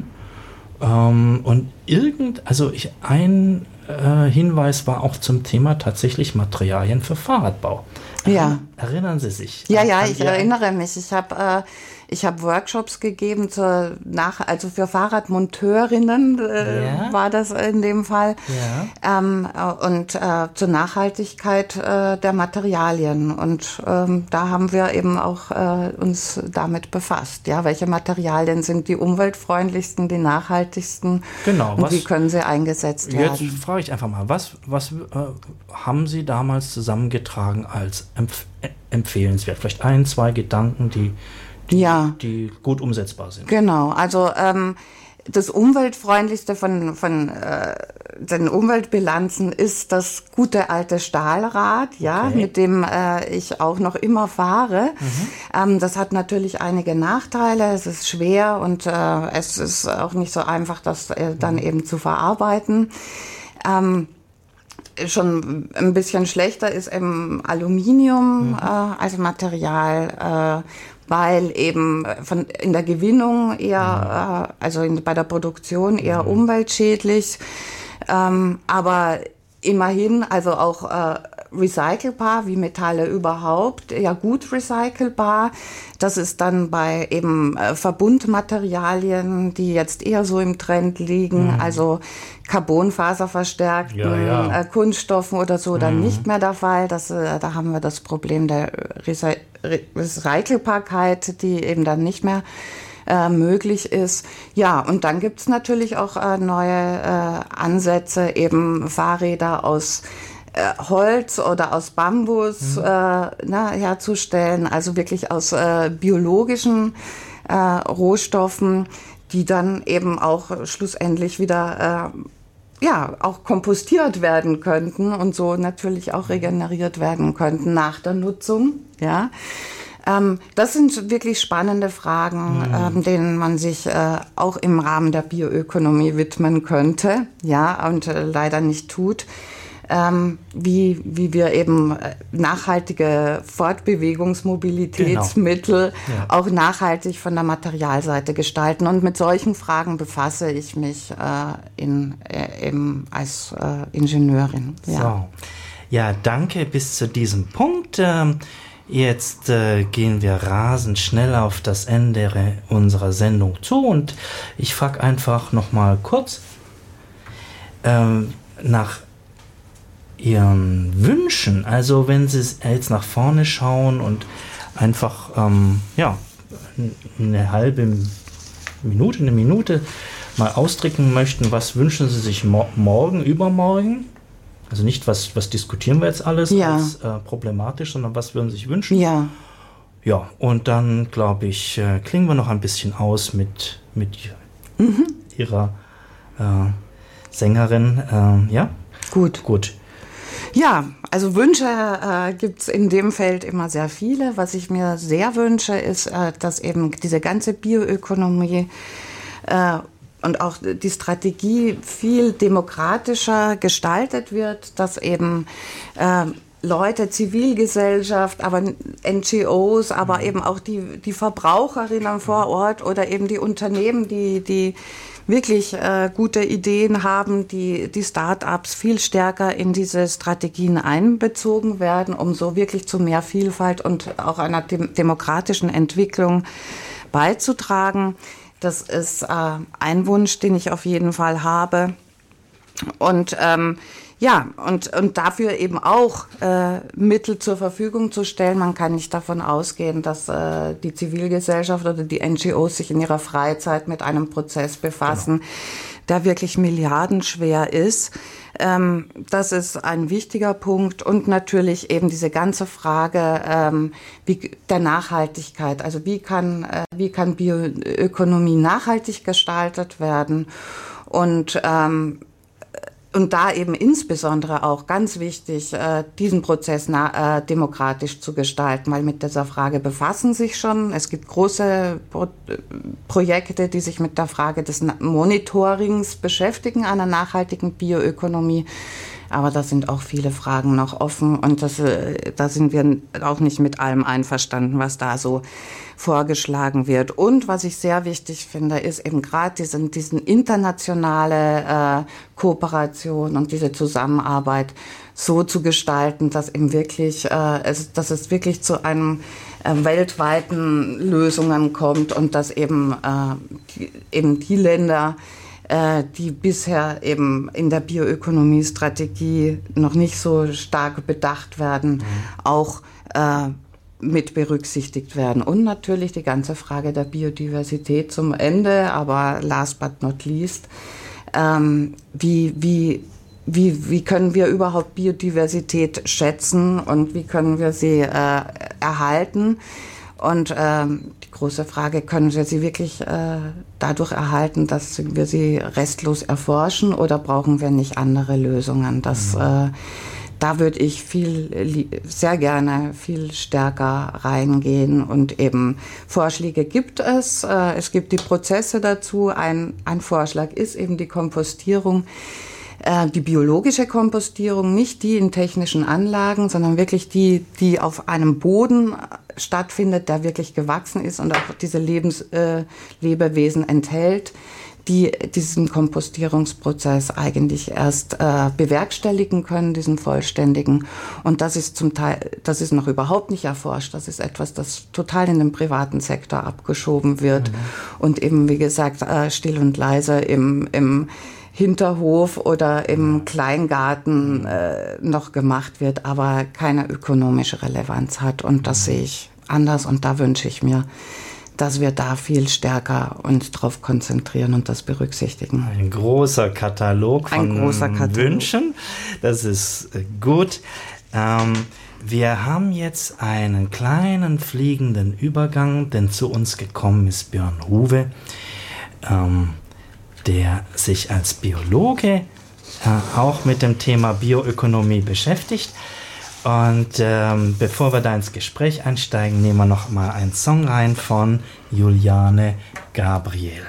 Ähm, und irgend, also ich, ein äh, Hinweis war auch zum Thema tatsächlich Materialien für Fahrradbau. Ja. Erinnern Sie sich? Ja, an, ja, an ich erinnere mich. Ich habe äh, ich habe Workshops gegeben zur nach, also für Fahrradmonteurinnen äh, ja. war das in dem Fall ja. ähm, und äh, zur Nachhaltigkeit äh, der Materialien. Und ähm, da haben wir eben auch äh, uns damit befasst. Ja, welche Materialien sind die umweltfreundlichsten, die nachhaltigsten? Genau. Und was, wie können sie eingesetzt jetzt werden? Jetzt frage ich einfach mal, was was äh, haben Sie damals zusammengetragen als empf- empfehlenswert? Vielleicht ein, zwei Gedanken, die Die, ja. die gut umsetzbar sind. Genau, also ähm, das umweltfreundlichste von, von äh, den Umweltbilanzen ist das gute alte Stahlrad, ja, okay. mit dem äh, ich auch noch immer fahre. Mhm. Ähm, das hat natürlich einige Nachteile, es ist schwer und äh, es ist auch nicht so einfach, das äh, dann mhm. eben zu verarbeiten. Ähm, Schon ein bisschen schlechter ist eben Aluminium mhm. äh, als Material, äh, weil eben von, in der Gewinnung eher, äh, also in, bei der Produktion eher mhm. umweltschädlich, ähm, aber immerhin, also auch äh, recycelbar, wie Metalle überhaupt, ja gut recycelbar. Das ist dann bei eben äh, Verbundmaterialien, die jetzt eher so im Trend liegen, mhm. also Carbonfaserverstärkten ja, ja. äh, Kunststoffen oder so, mhm. dann nicht mehr der Fall. Das, äh, da haben wir das Problem der Recy- Recycelbarkeit, die eben dann nicht mehr äh, möglich ist. Ja, und dann gibt's natürlich auch äh, neue äh, Ansätze, eben Fahrräder aus äh, Holz oder aus Bambus mhm. äh, na, herzustellen, also wirklich aus äh, biologischen äh, Rohstoffen, die dann eben auch schlussendlich wieder äh, ja, auch kompostiert werden könnten und so natürlich auch regeneriert werden könnten nach der Nutzung, ja. Ähm, das sind wirklich spannende Fragen, mhm. ähm, denen man sich äh, auch im Rahmen der Bioökonomie widmen könnte, ja, und äh, leider nicht tut. Ähm, wie, wie wir eben nachhaltige Fortbewegungsmobilitätsmittel genau. ja. auch nachhaltig von der Materialseite gestalten. Und mit solchen Fragen befasse ich mich äh, in, äh, eben als äh, Ingenieurin. Ja. So. Ja, danke bis zu diesem Punkt. Ähm, jetzt äh, gehen wir rasend schnell auf das Ende unserer Sendung zu und ich frage einfach noch mal kurz ähm, nach Ihren Wünschen, also wenn Sie jetzt nach vorne schauen und einfach ähm, ja, eine halbe Minute, eine Minute mal ausdrücken möchten, was wünschen Sie sich mo- morgen, übermorgen? Also nicht, was, was diskutieren wir jetzt alles ja. als äh, problematisch, sondern was würden Sie sich wünschen? Ja. Ja, und dann, glaube ich, äh, klingen wir noch ein bisschen aus mit, mit mhm. Ihrer äh, Sängerin. Äh, ja? Gut. Gut. Ja, also Wünsche äh, gibt es in dem Feld immer sehr viele. Was ich mir sehr wünsche, ist, äh, dass eben diese ganze Bioökonomie äh, und auch die Strategie viel demokratischer gestaltet wird, dass eben äh, Leute, Zivilgesellschaft, aber N G Os, aber eben auch die, die Verbraucherinnen vor Ort oder eben die Unternehmen, die, die wirklich äh, gute Ideen haben, die, die Start-ups viel stärker in diese Strategien einbezogen werden, um so wirklich zu mehr Vielfalt und auch einer dem, demokratischen Entwicklung beizutragen. Das ist äh, ein Wunsch, den ich auf jeden Fall habe. Und ähm, Ja, und, und dafür eben auch äh, Mittel zur Verfügung zu stellen. Man kann nicht davon ausgehen, dass äh, die Zivilgesellschaft oder die N G Os sich in ihrer Freizeit mit einem Prozess befassen, genau. der wirklich milliardenschwer ist. Ähm, das ist ein wichtiger Punkt. Und natürlich eben diese ganze Frage ähm, wie, der Nachhaltigkeit. Also wie kann, äh, wie kann Bioökonomie nachhaltig gestaltet werden? Und ähm, Und da eben insbesondere auch ganz wichtig, äh, diesen Prozess na, äh, demokratisch zu gestalten, weil mit dieser Frage befassen sich schon. Es gibt große Pro- Projekte, die sich mit der Frage des Monitorings beschäftigen, einer nachhaltigen Bioökonomie. Aber da sind auch viele Fragen noch offen und das, äh, da sind wir auch nicht mit allem einverstanden, was da so vorgeschlagen wird. Und was ich sehr wichtig finde, ist eben gerade diesen, diesen internationale äh, Kooperation und diese Zusammenarbeit so zu gestalten, dass eben wirklich, äh, es, dass es wirklich zu einem äh, weltweiten Lösungen kommt und dass eben, äh, die, eben die Länder, äh, die bisher eben in der Bioökonomie-Strategie noch nicht so stark bedacht werden, mhm. auch äh, mit berücksichtigt werden. Und natürlich die ganze Frage der Biodiversität zum Ende, aber last but not least, ähm, wie, wie, wie, wie können wir überhaupt Biodiversität schätzen und wie können wir sie äh, erhalten? Und ähm, die große Frage, können wir sie wirklich äh, dadurch erhalten, dass wir sie restlos erforschen oder brauchen wir nicht andere Lösungen? Das mhm. äh, Da würde ich viel, sehr gerne viel stärker reingehen und eben Vorschläge gibt es. Es gibt die Prozesse dazu. Ein, ein Vorschlag ist eben die Kompostierung, die biologische Kompostierung, nicht die in technischen Anlagen, sondern wirklich die, die auf einem Boden stattfindet, der wirklich gewachsen ist und auch diese Lebens, äh, Lebewesen enthält, die diesen Kompostierungsprozess eigentlich erst äh, bewerkstelligen können, diesen vollständigen. Und das ist zum Teil, das ist noch überhaupt nicht erforscht. Das ist etwas, das total in den privaten Sektor abgeschoben wird. Mhm. Und eben, wie gesagt, äh, still und leise im, im Hinterhof oder im Kleingarten äh, noch gemacht wird, aber keine ökonomische Relevanz hat. Und das sehe ich anders und da wünsche ich mir, dass wir da viel stärker uns drauf konzentrieren und das berücksichtigen. Ein großer Katalog von Ein großer Katalog. Wünschen, das ist gut. Ähm, wir haben jetzt einen kleinen fliegenden Übergang, denn zu uns gekommen ist Björn Ruwe, ähm, der sich als Biologe äh, auch mit dem Thema Bioökonomie beschäftigt. Und ähm, bevor wir da ins Gespräch einsteigen, nehmen wir noch mal einen Song rein von Juliane Gabriel.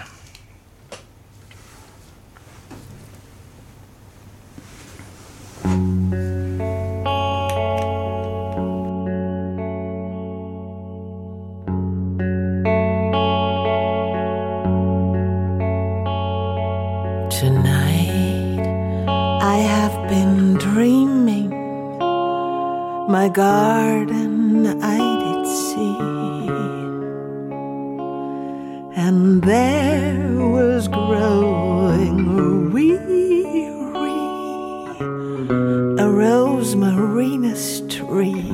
Tonight I have been dreaming, my garden I did see, and there was growing a weary a rosmarinus tree.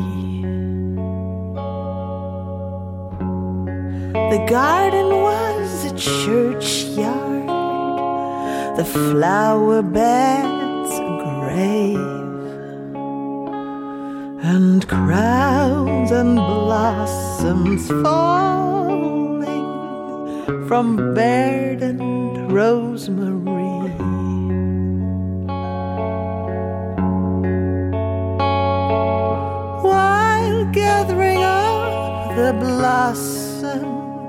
The garden was a churchyard, the flower beds a grave, and crowns and blossoms falling from verdant rosemary. While gathering up the blossoms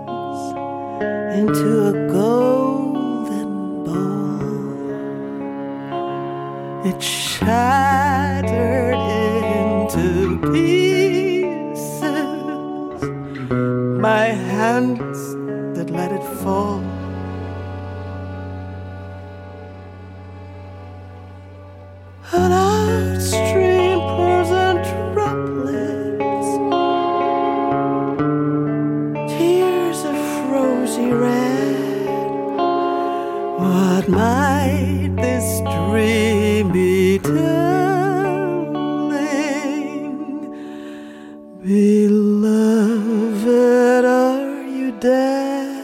into a golden ball, it shattered into pieces, my hands that let it fall. An outstream pours and droplets, tears of rosy red. What might this dream be? dead.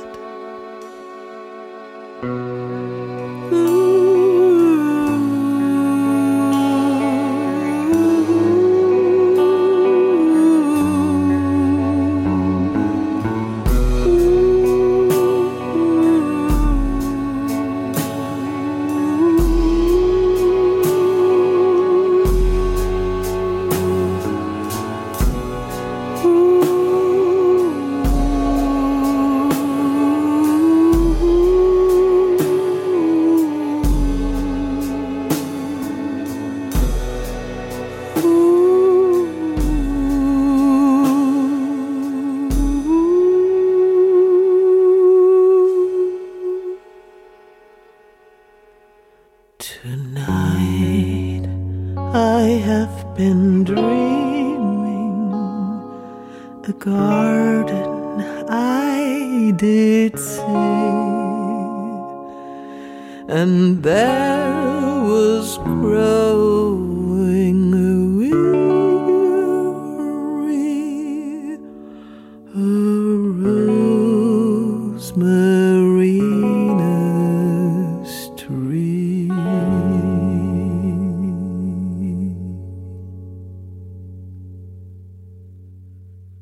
Tonight I have been dreaming a garden I did see, and there was growing